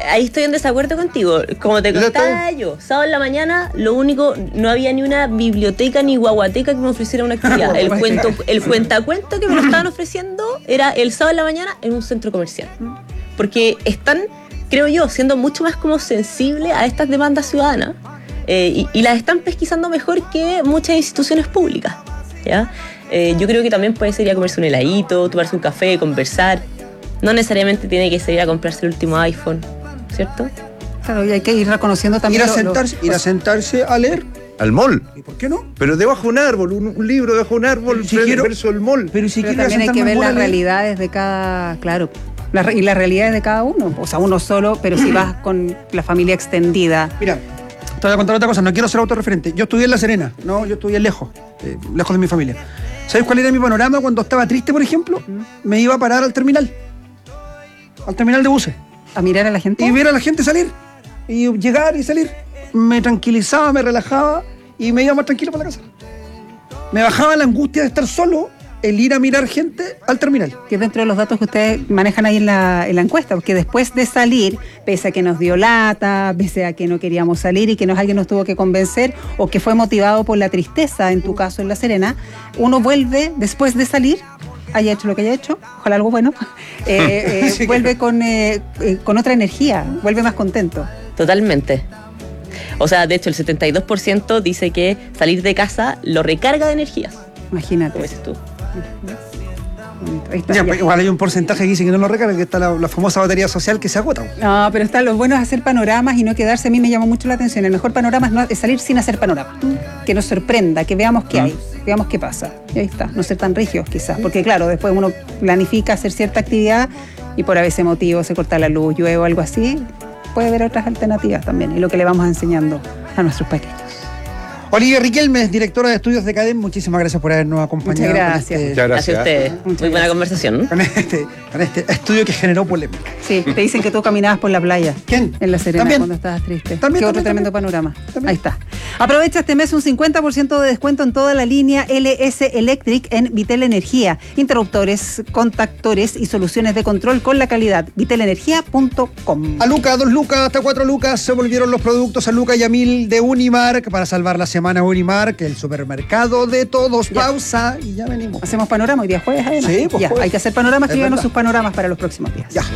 ahí estoy en desacuerdo contigo. Como te contaba yo, sábado en la mañana, lo único, no había ni una biblioteca ni guaguateca que me ofreciera una actividad. El cuento, el cuentacuento que me lo estaban ofreciendo era el sábado en la mañana en un centro comercial. Porque están, creo yo, siendo mucho más como sensibles a estas demandas ciudadanas eh, y, y las están pesquisando mejor que muchas instituciones públicas, ¿ya? Eh, yo creo que también puede ser ir a comerse un heladito, tomarse un café, conversar. No necesariamente tiene que ser ir a comprarse el último iPhone, ¿cierto?
Claro, y hay que ir reconociendo también...
Ir a
lo,
sentarse,
lo,
ir a sentarse a leer.
Al mall.
¿Y por qué no?
Pero debajo de un árbol, un, un libro debajo de un árbol,
si quiero,
verso el mall.
Pero si
pero también hay que ver las realidades de cada... Claro, la, y las realidades de cada uno. O sea, uno solo, pero si vas con la familia extendida.
Mira, te voy a contar otra cosa, no quiero ser autorreferente. Yo estudié en La Serena, no, yo estudié lejos, eh, lejos de mi familia. ¿Sabes cuál era mi panorama cuando estaba triste, por ejemplo? ¿Mm? Me iba a parar al terminal. Al terminal de buses.
¿A mirar a la gente?
Y ver a la gente salir. Y llegar y salir. Me tranquilizaba, me relajaba y me iba más tranquilo para la casa. Me bajaba la angustia de estar solo, el ir a mirar gente al terminal.
Que es dentro de los datos que ustedes manejan ahí en la, en la encuesta, porque después de salir, pese a que nos dio lata, pese a que no queríamos salir y que nos, alguien nos tuvo que convencer o que fue motivado por la tristeza, en tu caso en La Serena, uno vuelve después de salir, haya hecho lo que haya hecho, ojalá algo bueno, eh, eh, sí, vuelve con, eh, eh, con otra energía, vuelve más contento.
Totalmente. O sea, de hecho, el setenta y dos por ciento dice que salir de casa lo recarga de energías.
Imagínate.
Como dices tú.
Ahí está, ya, ya. Igual hay un porcentaje que dice que no lo recarga, que está la, la famosa batería social que se agota.
No, pero está lo bueno es hacer panoramas y no quedarse. A mí me llamó mucho la atención. El mejor panorama es, no, es salir sin hacer panorama. Que nos sorprenda, que veamos qué hay, veamos qué pasa. Y ahí está, no ser tan rígidos quizás. Porque claro, después uno planifica hacer cierta actividad y por a veces motivo se corta la luz, llueve o algo así. Puede haber otras alternativas también, y lo que le vamos enseñando a nuestros pequeños.
Olivia Riquelme, directora de estudios de CADEM, muchísimas gracias por habernos acompañado.
Muchas gracias.
Este,
Muchas gracias a ustedes. Muy buena gracias. Conversación.
Con este, con este estudio que generó polémica.
Sí, te dicen que tú caminabas por la playa.
¿Quién?
En La Serena,
¿También?
Cuando estabas triste.
¿También?
Qué
¿También,
otro tremendo
también?
panorama.
¿También?
Ahí está. Aprovecha este mes un cincuenta por ciento de descuento en toda la línea L S Electric en Vitel Energía. Interruptores, contactores y soluciones de control con la calidad. vitel energía punto com.
A Luca, dos lucas, hasta cuatro lucas, se volvieron los productos a Luca y a Mil de Unimark para salvar la semana Unimark, el supermercado de todos. Ya. Pausa y ya venimos.
Hacemos panorama hoy día jueves, además.
Sí, pues
ya,
jueves.
hay que hacer panoramas,
Es
escríbanos
verdad.
sus panoramas para los próximos días.
Ya.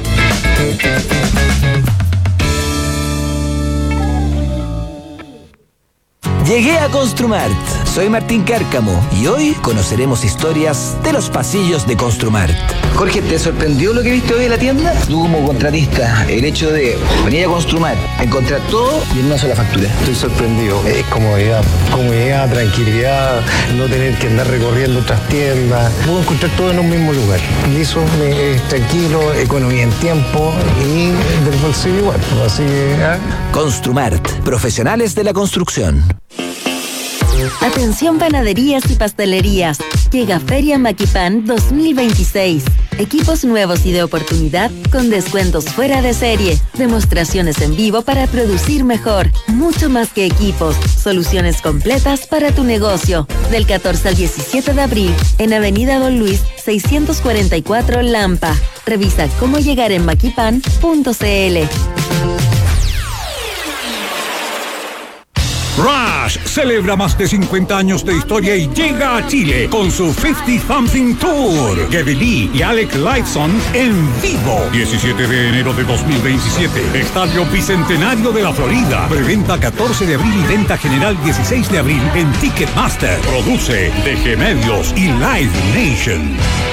Llegué a Construmart. Soy Martín Cárcamo y hoy conoceremos historias de los pasillos de Construmart.
Jorge, ¿te sorprendió lo que viste hoy en la tienda? Tú como contratista, el hecho de venir a Construmart, encontrar todo y en una sola factura.
Estoy sorprendido. Es comodidad, comodidad, tranquilidad, no tener que andar recorriendo otras tiendas. Puedo encontrar todo en un mismo lugar. Y eso me es tranquilo, economía en tiempo y del bolsillo igual. Así que... ¿eh?
Construmart, profesionales de la construcción.
Atención panaderías y pastelerías. Llega Feria Maquipan dos mil veintiséis. Equipos nuevos y de oportunidad con descuentos fuera de serie. Demostraciones en vivo para producir mejor. Mucho más que equipos. Soluciones completas para tu negocio. Del catorce al diecisiete de abril en Avenida Don Luis seiscientos cuarenta y cuatro Lampa. Revisa cómo llegar en maquipan punto c l.
Rush celebra más de cincuenta años de historia y llega a Chile con su cincuenta Something Tour. Geddy Lee y Alec Lifeson en vivo. diecisiete de enero de dos mil veintisiete. Estadio Bicentenario de la Florida. Preventa catorce de abril y venta general dieciséis de abril en Ticketmaster. Produce D G Medios y Live Nation.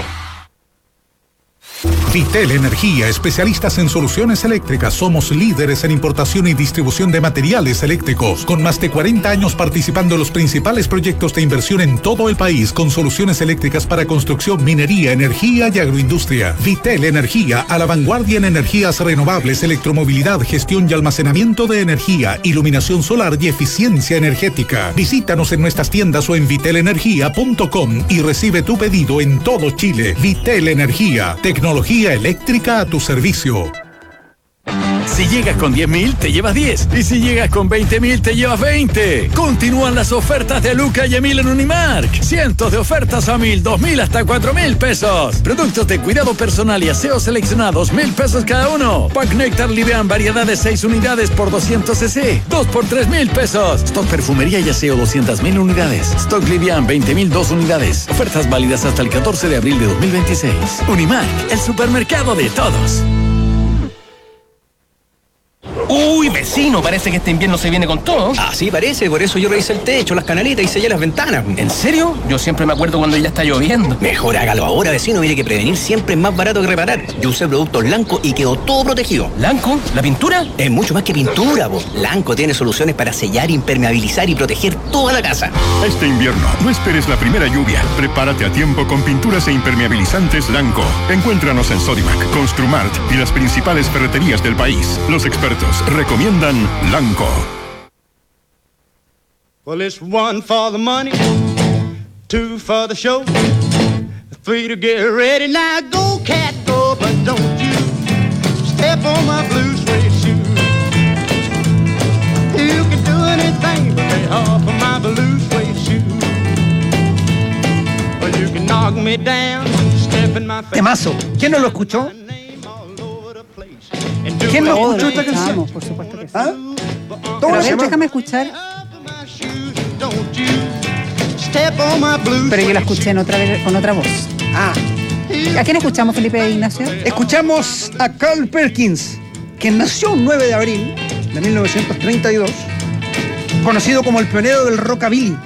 Vitel Energía, especialistas en soluciones eléctricas. Somos líderes en importación y distribución de materiales eléctricos. Con más de cuarenta años participando en los principales proyectos de inversión en todo el país, con soluciones eléctricas para construcción, minería, energía y agroindustria. Vitel Energía, a la vanguardia en energías renovables, electromovilidad, gestión y almacenamiento de energía, iluminación solar y eficiencia energética. Visítanos en nuestras tiendas o en vitel energía punto com y recibe tu pedido en todo Chile. Vitel Energía, tecnología eléctrica a tu servicio.
Si llegas con diez mil, te llevas diez. Y si llegas con veinte mil, te llevas veinte. Continúan las ofertas de Luca y Emil en Unimark. Cientos de ofertas a mil, dos mil, hasta cuatro mil pesos. Productos de cuidado personal y aseo seleccionados, mil pesos cada uno. Pack Néctar Livian, variedad de seis unidades por doscientos centilitros. dos por tres mil pesos. Stock perfumería y aseo, doscientas mil unidades. Stock Livian, veinte mil, dos unidades. Ofertas válidas hasta el catorce de abril de dos mil veintiséis. Unimark, el supermercado de todos.
Uy, vecino, parece que este invierno se viene con todo.
Ah, sí, parece, por eso yo revisé el techo, las canaletas y sellé las ventanas.
¿En serio? Yo siempre me acuerdo cuando ya está lloviendo.
Mejor hágalo ahora, vecino, mire que prevenir siempre es más barato que reparar. Yo usé productos Lanco y quedó todo protegido.
¿Lanco? ¿La pintura?
Es mucho más que pintura, po. Lanco tiene soluciones para sellar, impermeabilizar y proteger toda la casa.
Este invierno, no esperes la primera lluvia. Prepárate a tiempo con pinturas e impermeabilizantes Lanco. Encuéntranos en Sodimac, Construmart y las principales ferreterías del país. Los expertos recomiendan Lanco.
Well, it's one for the money, two for the show, three to get ready. Now go, cat, go, but don't you step on my blue suede shoe. You can do anything but lay off of my blue suede shoe. Well, you can knock me down, step in my face.
Temazo. ¿Quién no lo escuchó? ¿Quién no
Todos
escuchó
lo
esta canción?
escuchamos, por supuesto que sí.
¿Ah?
Pero
Todos
a
lo
ver,
escuchamos.
déjame escuchar. Pero yo la escuché en otra, con otra voz.
Ah.
¿A quién escuchamos, Felipe Ignacio?
Escuchamos a Carl Perkins, que nació un nueve de abril de mil novecientos treinta y dos, conocido como el pionero del rockabilly.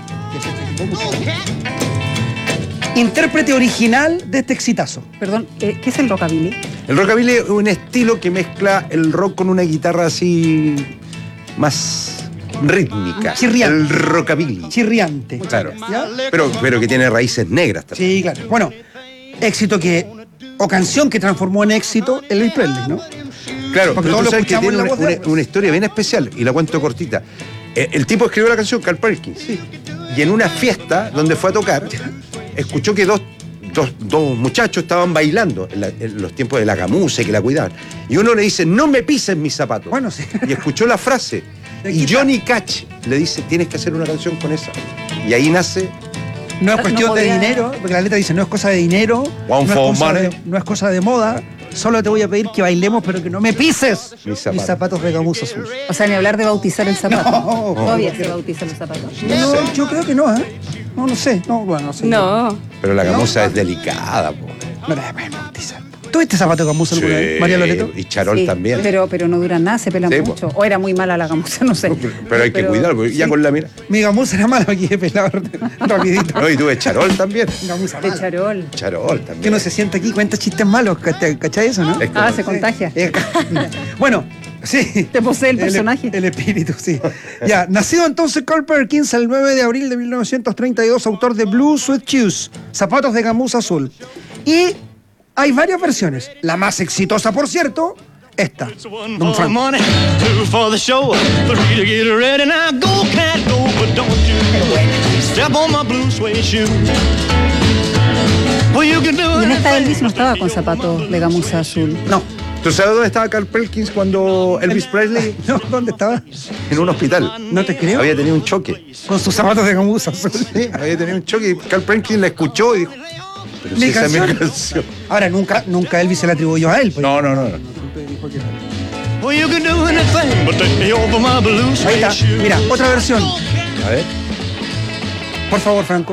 Intérprete original de este exitazo.
Perdón, ¿qué es el rockabilly?
El rockabilly es un estilo que mezcla el rock con una guitarra así más rítmica.
Chirriante.
El rockabilly.
Chirriante.
Claro.
¿Ya?
Pero, pero que tiene raíces negras también.
Sí, claro. Bueno, éxito que, o canción que transformó en éxito Elvis Presley, ¿no?
Claro,
Porque
pero
todos
tú
lo
sabes que
escuchamos
tiene
en la
una,
voz de
una-
Elvis.
una historia bien especial, y la cuento cortita. Eh, El tipo escribió la canción, Carl Perkins, y en una fiesta donde fue a tocar, escuchó que dos, dos, dos muchachos estaban bailando en, la- en los tiempos de la gamuza y que la cuidaban. Y uno le dice, no me pises mis zapatos.
Bueno, sí.
Y escuchó la frase. Y Johnny Cash le dice, tienes que hacer una canción con esa. Y ahí nace...
No es cuestión
No
de
podía-
dinero, porque la letra dice, no es cosa de dinero,
One
no es,
for
cosa
money.
de, no es cosa de moda, solo te voy a pedir que bailemos, pero que no me pises
mis zapatos,
mis zapatos de gamuza azul.
O sea, ni hablar de bautizar el zapato.
No.
Todavía se bautizan los zapatos.
No, yo creo que no, ¿eh? No, no sé. No, bueno, no sé.
No.
Pero la
No.
gamuza es delicada, po.
No la puedes bautizar. ¿Tuviste zapato de gamuza alguna
Sí,
vez, María Loreto?
y Charol
Sí,
también.
Pero, pero no duran nada, se pelan
Sí,
mucho. O era muy mala la gamuza, no sé.
Pero hay que cuidarlo, porque ya
sí.
con la mira.
Mi gamuza era mala, aquí he pelado rapidito.
No, y tuve Charol también.
Gamuza
De
mala.
charol.
Charol también.
Que uno se sienta aquí y cuenta chistes malos, ¿cachai ¿cachai eso, no?
Es como-
Ah, se contagia.
Eh, Bueno, sí.
Te posee el personaje.
El, espíritu, sí. Ya, nacido entonces Carl Perkins el nueve de abril de mil novecientos treinta y dos, autor de Blue Suede Shoes, zapatos de gamuza azul. Y hay varias versiones. La más exitosa, por cierto, esta.
One
Don
for the
Frank.
money, two for the show, three to get ready. Now go, cat, go, but don't you step on my blue suede shoe. Well, you can do
Y en esta
anything.
Elvis no estaba con zapatos de gamuza azul.
No.
¿Tú sabes dónde estaba Carl Perkins cuando Elvis Presley?
No, ¿dónde estaba?
En un hospital.
No te creo.
Había tenido un choque.
Con sus zapatos de gamuza azul.
Sí, había tenido un choque y Carl Perkins la escuchó y dijo, pero
Mi
si esa es mi
canción.
canción.
Ahora, nunca, nunca Elvis se la atribuyó a él. pues.
No, no, no.
Well, you can do anything but take me over my blue
Ahí
suede
está.
shoe.
Mira, otra versión.
A ver.
Por favor, Franco.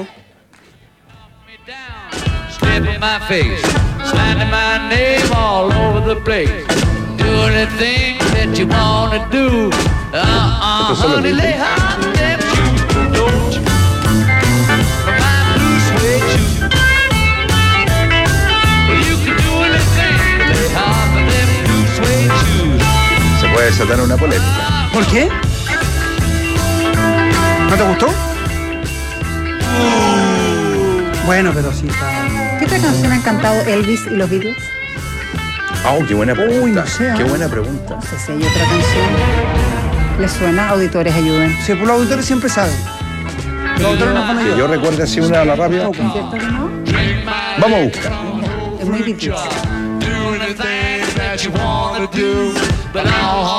Step in my face, slandering my name all over the place. Do anything that you wanna do. Uh-uh,
Esto solo
honey,
dice.
lay hot them shoes, don't you? My blue suede shoes. Well, you can do anything, lay hot them blue suede shoes.
Se puede desatar una polémica.
¿Por qué? ¿No te gustó? Bueno, pero sí está.
¿Qué otra canción han cantado Elvis y los Beatles?
Oh, qué buena pregunta.
Uy, no sé,
Qué
¿eh?
buena pregunta.
No sé si hay otra canción. ¿Les suena? Auditores, ayuden.
Sí, pues los auditores siempre saben. Los auditores nos van a
Que
ayudar.
yo recuerde así una a la rápida.
¿Cierto que no?
Vamos a buscar.
Es muy Beatles.
Do anything that you wanna do, but I'll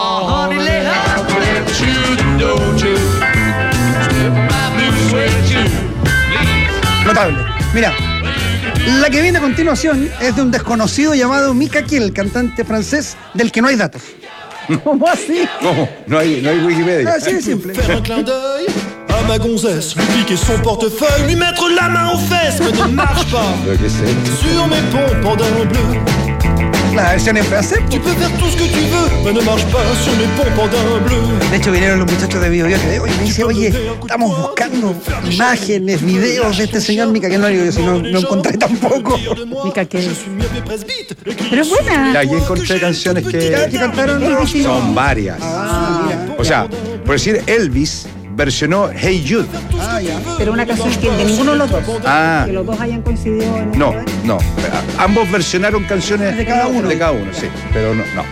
Notable. Mira, la que viene a continuación es de un desconocido llamado Mika Kiel, cantante francés del que no hay datos.
¿Cómo así?
¿Cómo? No hay, no hay Wikipedia.
Así de simple.
Faire un clin d'œil à ma gonzesse, lui piquer son portefeuille, lui mettre la main aux fesses, mais ne marche pas.
¿Pero qué es esto?
Sur mes pompons bleus.
La versión en francés.
Tu peux faire tout ce que tu veux, mais ne marche pas sur mes pompons bleus.
De hecho, vinieron los muchachos de Biobío que hoy me dice, oye, estamos buscando imágenes, videos de este señor Mika Kiel. No, yo si no, no encontré tampoco.
Mika Kiel. Pero es buena.
Ya, ahí encontré canciones que,
que cantaron.
son varias.
Ah,
o sea, por decir, Elvis versionó Hey Jude.
Ah, ya.
Pero una canción que de ninguno de los dos.
Ah.
Que los dos hayan coincidido en
No, no. Ambos versionaron canciones
de cada uno.
De cada uno, sí. Pero no, no.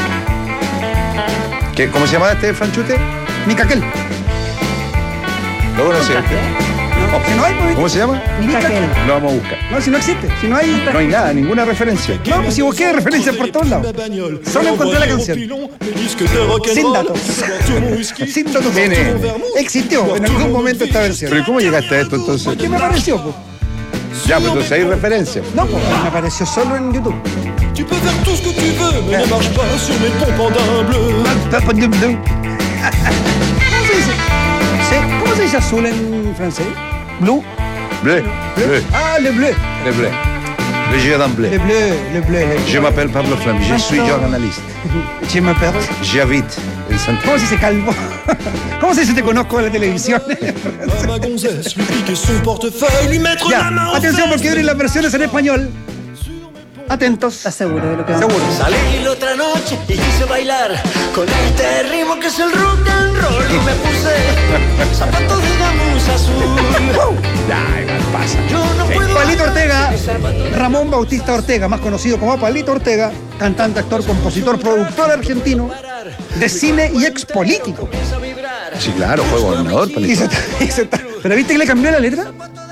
¿Qué, ¿Cómo se llama este Franchute?
Mika Kiel.
¿Lo conoces?
No, si no hay, pues,
¿Cómo se llama?
Mika Kiel.
Lo vamos a buscar.
No, si no existe. Si no hay.
No hay nada, ninguna referencia.
No, pues si busqué referencias por todos lados. Solo encontré la canción. Sin datos. Sin datos.
Tiene.
Existió en algún momento esta versión.
¿Pero cómo llegaste a esto entonces?
¿Qué me pareció, pues?
Ya, pues entonces hay referencia.
No, pues me apareció solo en YouTube.
Tu peux faire tout ce que tu veux, mais ne marche pas sur mes pompons bleus.
¿Cómo se dice? ¿Sí? ¿Cómo se dice azul en francés? Blue.
Bleu. Bleu.
Ah, le bleu.
Le bleu. Le jardin bleu.
Le bleu, le bleu.
Je m'appelle Pablo Flam, je suis journaliste.
Je m'appelle.
J'habite en Santiago.
¿Cómo se dice calvo? ¿Cómo se dice te conozco de la televisión?
À ma gonzesse, lui piquer son portefeuille, lui mettre
Ya,
la main aux
atención
fesses.
porque abren las versiones en español. Atentos.
¿Estás seguro de lo que va a
Seguro.
Salí la otra noche y quise bailar con este ritmo que es el rock and roll y me puse zapatos de gamuza azul.
Ya, igual pasa.
Yo no puedo
Palito
andar
Ortega,
sin mis zapatos de
Ramón Bautista Ortega, más conocido como Palito Ortega, cantante, actor, compositor, productor argentino de cine y ex político.
Sí, claro, fue gobernador,
Y
Palito.
se está- y se está- ¿Pero viste que le cambió la letra?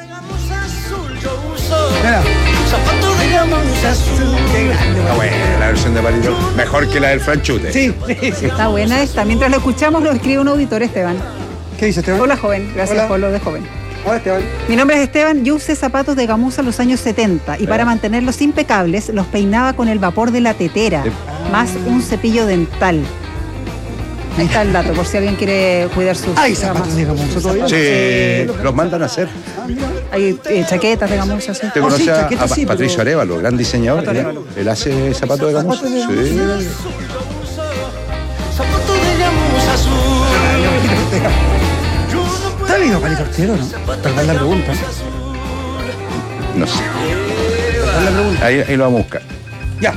Mira.
zapatos de gamuza azul.
Qué grande,
Está buena la versión de Palito. Mejor que la del Franchute.
Sí, sí, sí.
Está buena esta. Mientras lo escuchamos, lo escribe un auditor, Esteban.
¿Qué dice Esteban?
Hola, joven. Gracias
Hola.
por lo de joven.
Hola, Esteban.
Mi nombre es Esteban. Yo usé zapatos de gamuza en los años setenta y para mantenerlos impecables los peinaba con el vapor de la tetera, más un cepillo dental. Ahí está el dato, por si alguien quiere cuidar sus
Hay zapatos de gamuza todavía.
Sí, los mandan a hacer.
Hay eh, chaquetas de gamuza. ¿sí?
¿Te
Oh,
conoces
sí,
a,
chaqueta
a
sí,
Patricio
pero-
Arevalo, gran diseñador?
Pato
Él,
Arévalo.
él hace zapatos de gamuza.
Zapatos de
Sí.
Zapatos de gamuza azul.
¿Está vivo Palito Ortega o no? Perdón la pregunta.
No sé.
Perdón la pregunta.
Ahí, ahí lo vamos a buscar.
Ya.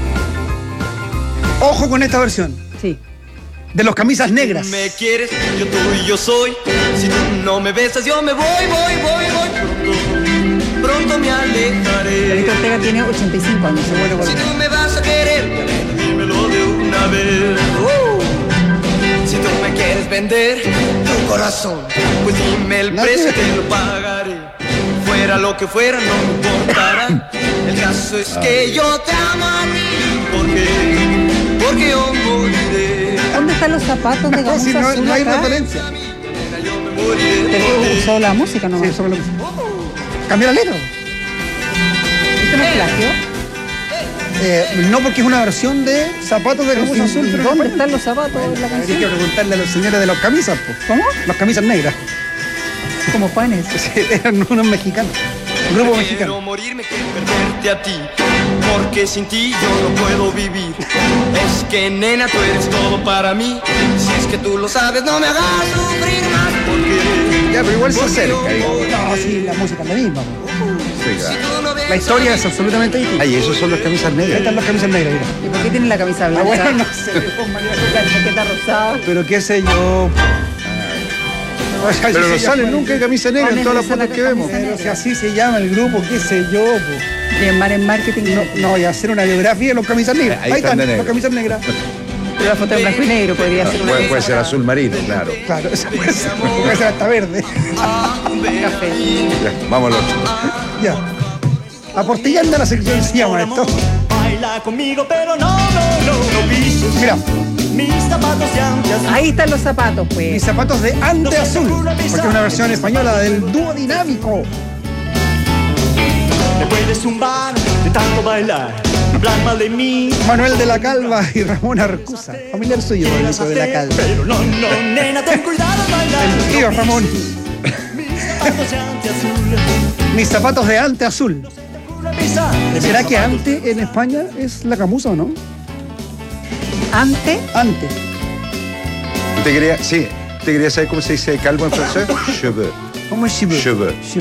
Ojo con esta versión.
Sí.
De los camisas negras.
Me quieres, yo tuyo soy. Si tú no me besas, yo me voy, voy, voy, voy. Pronto, pronto me alejaré.
Palito Ortega tiene ochenta y cinco años. Bueno,
Si tú me vas a querer, dímelo de una vez. Uh. Si tú me quieres vender tu corazón, pues dime el precio, te lo pagaré. Fuera lo que fuera, no me importará. El caso es que yo te amo a ti. ¿Por qué? Porque yo moriré.
¿Dónde están los zapatos de
No,
gamuza
si no,
azul
no hay
acá?
referencia.
Pero usó la música nomás.
Sí, solo la música. Cambió la letra.
¿Esto no es plagio?
Eh, no, porque es una versión de zapatos de gamuza azul.
¿Y
pero
dónde
en
están los zapatos en la
Hay que
canción?
preguntarle a los señores de las camisas, pues.
¿Cómo?
Las camisas negras.
Como Juanes.
Sí, eran unos mexicanos. Un grupo
Quiero
mexicano.
morirme que perderte a ti, porque sin ti yo no puedo vivir. Es que nena, tú eres todo para mí. Si es que tú lo sabes, no me hagas sufrir más. Porque
Ya, pero igual se
porque
acerca,
yo
digamos. No,
moriré.
sí, la música es la misma. pues.
Sí, claro.
La historia es absolutamente distinta.
Ay, esos son las camisas
Ahí
negras.
están las camisas negras, mira.
¿Y por qué tiene la camisa
Ah,
blanca?
bueno, no sé.
La chaqueta rosada.
Pero qué sé yo. O sea,
Pero
si
no
se
sale
llama-
nunca de camisa negra en todas las fotos que vemos.
Pero si así se llama el grupo, qué sé yo, pues.
De Mar en Marketing.
No, no, y hacer una biografía de los camisas negras.
Ahí
Ahí,
están
están,
de negro.
las camisas negras.
Pero la foto en blanco y negro podría ser una
Puede,
de
puede
esas.
ser azul marino, claro.
Claro, esa puede ser, puede ser hasta verde.
Café.
Ya, vamos al otro.
Ya. Aportillando la sección se llama esto.
Baila conmigo, pero no, no, no, no pises
Mira,
mis zapatos de ante azul.
Ahí están los zapatos,
mis
pues.
zapatos de Ante Azul. Porque es una versión española del dúo dinámico.
me puede zumbar de tanto bailar, hablar mal de mí.
Manuel de la Calva y Ramón Arcusa, familiar suyo, Manuelito de la Calva.
Pero no, no, nena, ten cuidado al bailar.
El tío Ramón.
Zapatos de ante azul.
Mis zapatos de ante azul. ¿Será que ante en España es la gamuza o no?
¿Ante?
Ante.
¿Usted quería, sí, ¿usted quería saber cómo se dice calvo en francés? Cheveux.
¿Cómo es cheveux?
Cheveux.
Sí,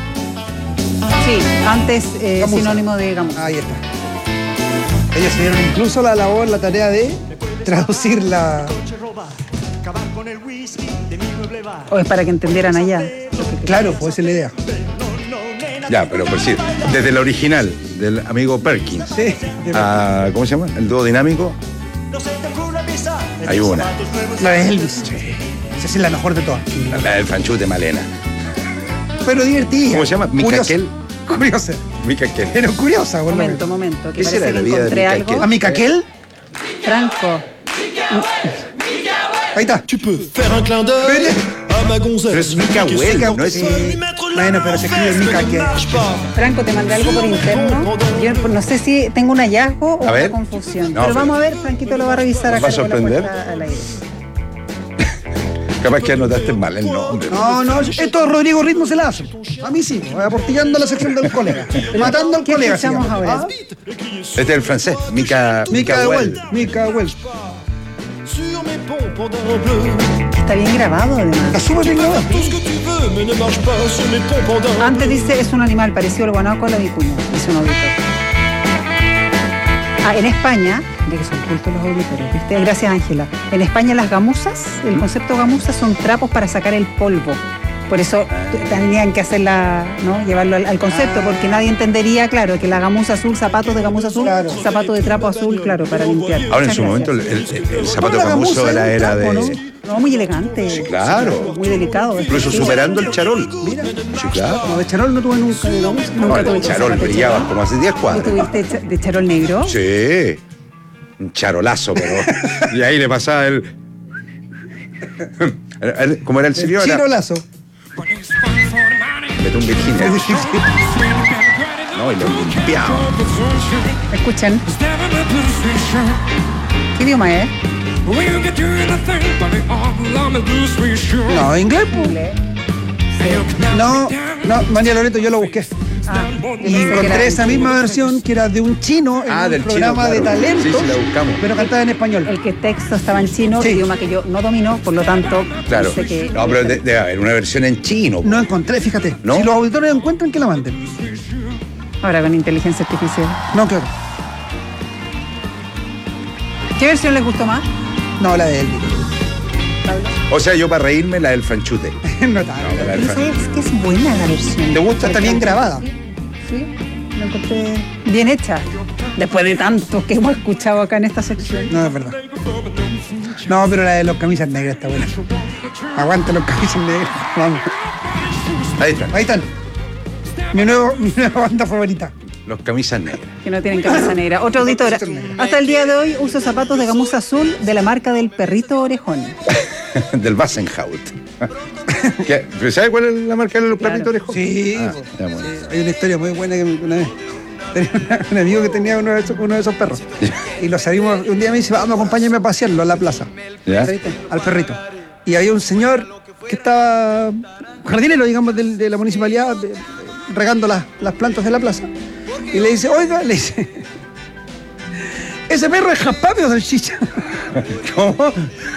antes eh, sinónimo de gamuza.
Ahí está. Ellos se dieron incluso la labor, la tarea de traducir la...
O es para que entendieran allá.
Claro, pues esa es la idea.
Ya, pero por decir, desde la original del amigo Perkins
sí,
a, ¿cómo se llama? El dúo dinámico. Hay una.
La de Elvis. Sí. Esa es la mejor de todas.
La, la del Franchute Malena.
Pero divertida.
¿Cómo se llama? Micaquel.
Curiosa.
Micaquel.
Pero curiosa, por
Momento, momento. Que
¿Qué será
parece
la
que
vida de
encontré
Micaquel?
algo.
¿A Micaquel?
Franco.
Ahí está.
Tu peux faire un clin d'œil à ma gonzesse.
Pero es Micahuel, no es...
Sí. Bueno, pero se escribe Micaquel.
Franco, te mandé algo por interno. Yo no sé si tengo un hallazgo o
A
una
ver.
confusión.
No,
pero
pero-
vamos a ver, Franquito lo va a revisar
¿Nos
acá.
va a
con la
sorprender?
puerta al aire.
Capaz que anotaste mal el nombre.
No, no, esto Rodrigo Ritmo se la hace. A mí sí, aportillando la sección del colega. Matando al
¿Qué
colega. se
escuchamos
llama.
ahora?
Ah,
Este es el francés. Mica...
Micahuel. Micahuel.
Sur mes pompons d'un bleu.
Está bien grabado, además.
Está súper bien grabado.
Tout ce que tu veux, mais ne marche pas sur mes pompons d'un bleu.
Antes dice, es un animal parecido al guanaco a la vicuña, dice un auditor. Ah, en España, de que son cultos los auditores, ¿viste? Gracias, Ángela. En España las gamuzas, el concepto gamuza son trapos para sacar el polvo. Por eso t- tenían que hacerla, ¿no? Llevarlo al, al concepto, porque nadie entendería, claro, que la gamuza azul, zapatos de gamuza azul, zapato de trapo azul, claro, para limpiar.
Ahora en
Muchas
su
gracias.
momento el, el- el zapato
la
gamuzo
gamuza
era,
es un
era
trapo,
de...
No, muy elegante.
Sí, claro.
Muy delicado.
Incluso
Sí.
superando el charol.
Mira.
Sí, claro.
No, de charol no tuve nunca de gamuza.
No,
Nunca
el
tuviste
charol
zapato de
brillaba
charol.
como hace diez
¿Tú
cuadras.
tuviste cha- de charol negro?
Sí. Un charolazo, pero... y ahí le pasaba el... el- ¿Cómo era el serio? Era...
Chirolazo.
Betún Virginia. No, y lo limpiaba.
Escuchen. ¿Qué idioma es?
No, inglés. po.
Inglés.
No, no, María Loreto, yo lo busqué.
Ah,
Y encontré esa misma versión que era de un chino en
Ah,
un
del chino,
programa de
claro.
talento,
Sí, sí, la buscamos.
pero cantada en español.
El que texto estaba en chino,
Sí.
idioma que yo no domino, por lo tanto,
Claro.
sé que...
No, pero de- debe haber una versión en chino.
No encontré, fíjate.
¿No?
Si los auditores encuentran, que la manden.
Ahora con inteligencia artificial.
No, claro.
¿Qué versión les gustó más?
No, la de Elvis.
O sea, yo para reírme la del franchute.
no tanto.
No, la del
Pero
franchute.
es que es buena la versión.
¿Te gusta?
Está bien grabada.
Sí, la encontré bien hecha. Después de tanto que hemos escuchado acá en esta sección.
No, es verdad. No, pero la de los camisas negras está buena. Aguante los camisas negras. Vamos.
Ahí está.
Ahí están. Mi, nuevo, mi nueva banda favorita.
Los camisas negras.
Que no tienen camisa negra. Otra auditora. Hasta el día de hoy uso zapatos de gamuza azul de la marca del perrito orejón.
Del Bassenhaut. ¿Qué? ¿Pero ¿Sabe cuál es la marca de los
Claro.
perritos orejón?
Sí,
Ah,
po.
ya, bueno.
Sí, hay una historia muy buena que una vez tenía una- un amigo que tenía uno de esos, uno de esos perros. Y lo salimos, un día me dice, vamos, acompáñame a pasearlo a la plaza.
¿Ya?
Al perrito. Y había un señor que estaba jardinero, digamos, del- de, la municipalidad, de- regando las, las plantas de la plaza. Y le dice, oiga, le dice, ese perro es japape o salchicha.
¿Cómo?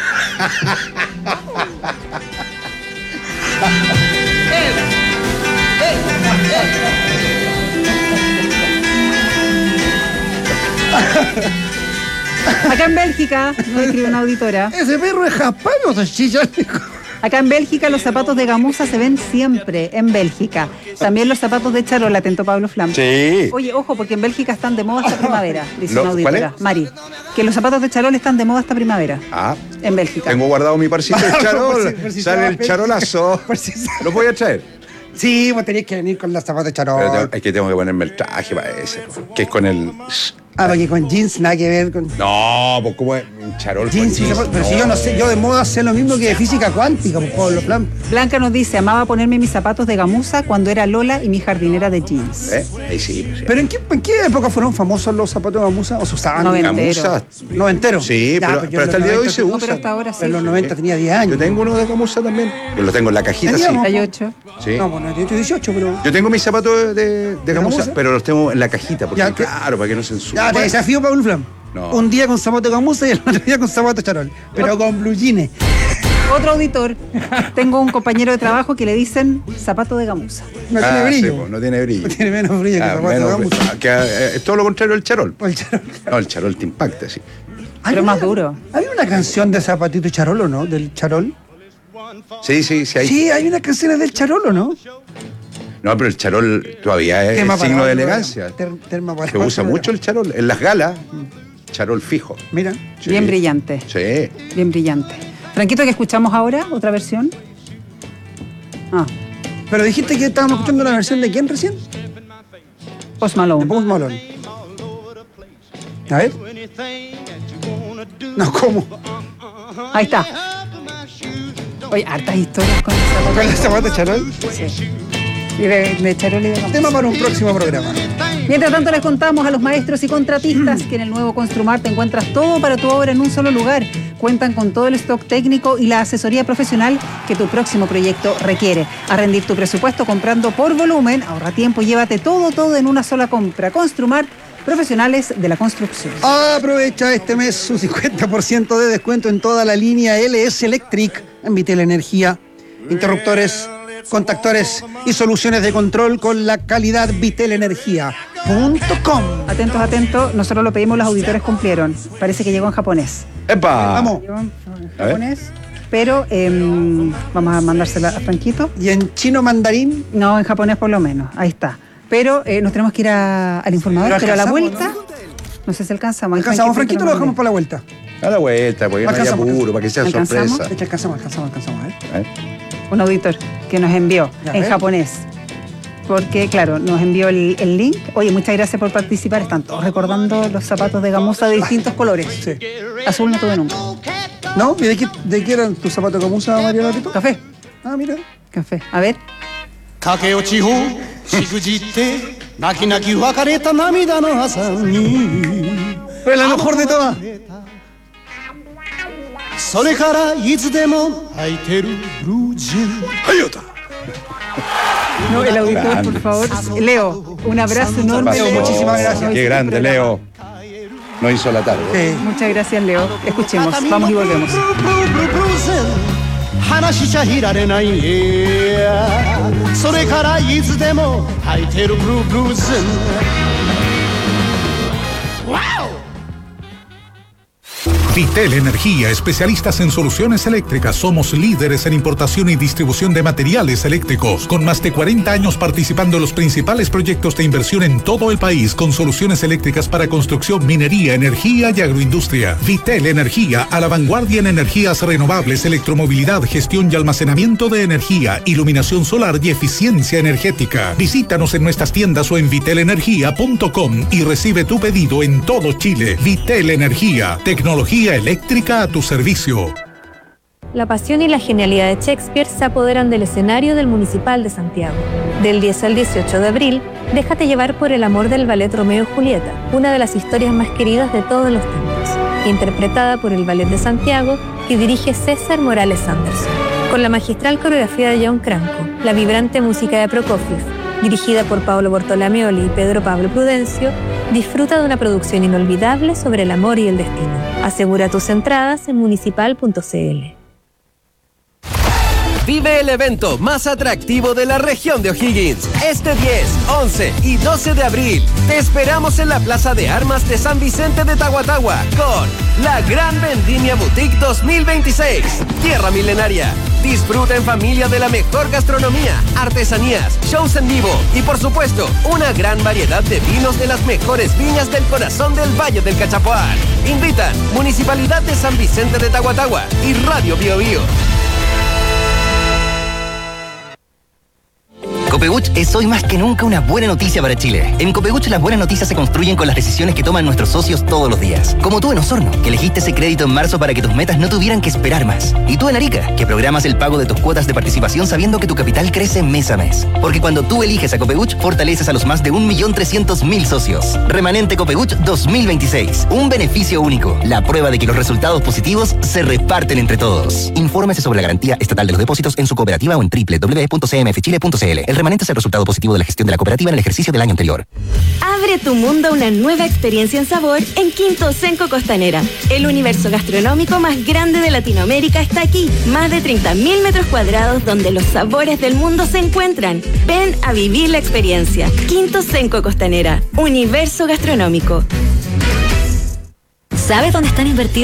Acá en Bélgica, nos escribe una auditora.
Ese perro es japape o salchicha.
Acá en Bélgica los zapatos de gamuza se ven siempre en Bélgica. También los zapatos de charol, atento Pablo Flam.
Sí.
Oye, ojo, porque en Bélgica están de moda esta primavera, dice
Lo-
una
¿cuál
auditora.
es?
Mari, que los zapatos de charol están de moda esta primavera
Ah,
en Bélgica.
tengo guardado mi parcito de charol.
Por si- por si se
Sale
va
el
a ver.
charolazo.
Por si se-
¿Lo voy a traer?
Sí, vos tenías que venir con las zapatas de charol.
Pero tengo- es que tengo que ponerme el traje para ese. Que es con el...
Ah, porque con jeans nada que ver con.
No, pues como es un charol con
Jeans,
jeans,
pero
no.
si yo no sé, yo de moda sé lo mismo que de física cuántica, pues Pablo Plan.
Blanca nos dice, amaba ponerme mis zapatos de gamuza cuando era Lola y mi jardinera de jeans.
¿Eh? Ahí sí, pues sí.
¿Pero en qué, en qué época fueron famosos los zapatos de gamuza? ¿O se usaban?
Noventero.
Gamuza.
¿Noventero?
Sí,
Ya,
pero,
pues yo
pero
en
hasta el
los
día de hoy
noventa
se
No,
usa.
pero hasta ahora sí.
En los noventa tenía diez años.
Yo tengo uno de gamuza también. Yo lo tengo en la cajita, sí.
Teníamos.
treinta y ocho.
Sí.
No, pues noventa y ocho, dieciocho, pero.
Yo tengo mis zapatos de, de, de gamuza,
gamuza?
pero los tengo en la cajita, porque
Ya, ¿qué?
claro, para que no se ensucien.
Ya, te desafío, Pablo Flam.
No.
Un día con zapatos de gamuza y el otro día con zapatos charol. Pero con blue jeans.
Otro auditor. Tengo un compañero de trabajo que le dicen zapato de gamuza.
No
Ah,
tiene brillo.
sí, pues, no tiene brillo.
Tiene menos brillo que
Ah,
zapatos de
menos
gamuza.
brillo. Que, eh, es todo lo contrario del charol.
O el charol.
No, el charol te impacta, sí.
Pero
Hay
más
una-
duro.
¿Hay una canción de Zapatito y Charol o no? ¿Del Charol?
Sí, sí, sí. Hay.
Sí, hay unas canciones del Charol o no.
No, pero el charol todavía es
Tema
el signo
para-
de elegancia.
ter- terma para-
Se usa mucho el charol. En las galas, charol fijo.
Mira.
Sí.
Bien brillante.
Sí.
Bien brillante. Franquito, ¿que escuchamos ahora? ¿Otra versión? Ah,
Pero dijiste que estábamos escuchando la versión de quién recién?
Post
De
Malone.
Post Malone. A ver. No, ¿cómo?
Ahí está. Oye, hartas historias con el zapato.
¿Con el zapato Charol?
Sí. Y de, de charol y de gamuza.
Tema para un próximo programa.
Mientras tanto, les contamos a los maestros y contratistas que en el nuevo Construmart encuentras todo para tu obra en un solo lugar. Cuentan con todo el stock técnico y la asesoría profesional que tu próximo proyecto requiere. A rendir tu presupuesto comprando por volumen, ahorra tiempo y llévate todo, todo en una sola compra. Construmart, profesionales de la construcción.
Aprovecha este mes su cincuenta por ciento de descuento en toda la línea L S Electric en Vitel Energía. Interruptores, contactores y soluciones de control con la calidad vitel energía punto com.
Atentos, atentos. Nosotros lo pedimos, los auditores cumplieron. Parece que llegó en japonés.
¡Epa!
Vamos.
Llegó en
A ver.
japonés. Pero em, vamos a mandársela a Franquito.
¿Y en chino mandarín?
No, en japonés por lo menos. Ahí está. Pero eh, nos tenemos que ir a- al informador.
Pero
Pero, a la
alcanzamos,
vuelta, no sé si alcanzamos. Ahí
¿Alcanzamos,
Franquito
Franquito, o lo dejamos para la vuelta?
A la vuelta, porque no haya
Alcanzamos,
apuro, para que sea
¿Alcanzamos?
sorpresa.
De hecho, alcanzamos, alcanzamos, alcanzamos. A ver.
A ver.
Un auditor que nos envió
Ya,
en
¿eh?
japonés. Porque, claro, nos envió el, el link. Oye, muchas gracias por participar. Están todos recordando los zapatos de gamuza de distintos colores.
Sí.
Azul no tuve nunca.
¿No? ¿Y de qué, de qué eran tus zapatos de gamuza, María Lorito?
Café.
Ah, mira.
Café. A ver.
駆け落ちをしくじって泣き泣き別れた涙の朝に
Pero la mejor de todas.
それからいつでも泣いてるブルージェイ
No, el auditor, por favor. Leo, un abrazo enorme.
Pasó.
Leo.
muchísimas gracias.
Qué grande, Leo. No hizo la tarde.
Sí.
Muchas gracias, Leo. Escuchemos. Vamos y volvemos.
ブルーブルーブルーブルーゼン話しちゃいられないそれからいつでも吐いてるブルーブルーゼン
Vitel Energía, especialistas en soluciones eléctricas. Somos líderes en importación y distribución de materiales eléctricos, con más de cuarenta años participando en los principales proyectos de inversión en todo el país, con soluciones eléctricas para construcción, minería, energía y agroindustria. Vitel Energía, a la vanguardia en energías renovables, electromovilidad, gestión y almacenamiento de energía, iluminación solar y eficiencia energética. Visítanos en nuestras tiendas o en vitel energía punto com y recibe tu pedido en todo Chile. Vitel Energía, tecnología eléctrica a tu servicio.
La pasión y la genialidad de Shakespeare se apoderan del escenario del Municipal de Santiago. Del diez al dieciocho de abril, déjate llevar por el amor del ballet Romeo y Julieta, una de las historias más queridas de todos los tiempos, interpretada por el Ballet de Santiago que dirige César Morales Anderson. Con la magistral coreografía de John Cranco, la vibrante música de Prokofiev, dirigida por Paolo Bortolamioli y Pedro Pablo Prudencio, disfruta de una producción inolvidable sobre el amor y el destino. Asegura tus entradas en municipal punto c l.
Vive el evento más atractivo de la región de O'Higgins. Este diez, once y doce de abril. Te esperamos en la Plaza de Armas de San Vicente de Tahuatahua con la Gran Vendimia Boutique dos mil veintiséis. Tierra Milenaria. Disfruta en familia de la mejor gastronomía, artesanías, shows en vivo y, por supuesto, una gran variedad de vinos de las mejores viñas del corazón del Valle del Cachapoal. Invitan Municipalidad de San Vicente de Tahuatahua y Radio Bio Bio.
Copebuch es hoy más que nunca una buena noticia para Chile. En Copebuch las buenas noticias se construyen con las decisiones que toman nuestros socios todos los días. Como tú en Osorno, que elegiste ese crédito en marzo para que tus metas no tuvieran que esperar más. Y tú en Arica, que programas el pago de tus cuotas de participación sabiendo que tu capital crece mes a mes. Porque cuando tú eliges a Copebuch, fortaleces a los más de un millón trescientos mil socios. Remanente Copebuch dos mil veintiséis. Un beneficio único. La prueba de que los resultados positivos se reparten entre todos. Infórmese sobre la garantía estatal de los depósitos en su cooperativa o en doble u doble u doble u punto c m f chile punto c l. El remanente es el resultado positivo de la gestión de la cooperativa en el ejercicio del año anterior.
Abre tu mundo a una nueva experiencia en sabor en Quinto Senco Costanera. El universo gastronómico más grande de Latinoamérica está aquí. Más de treinta mil metros cuadrados donde los sabores del mundo se encuentran. Ven a vivir la experiencia. Quinto Senco Costanera. Universo gastronómico.
¿Sabes dónde están invertidos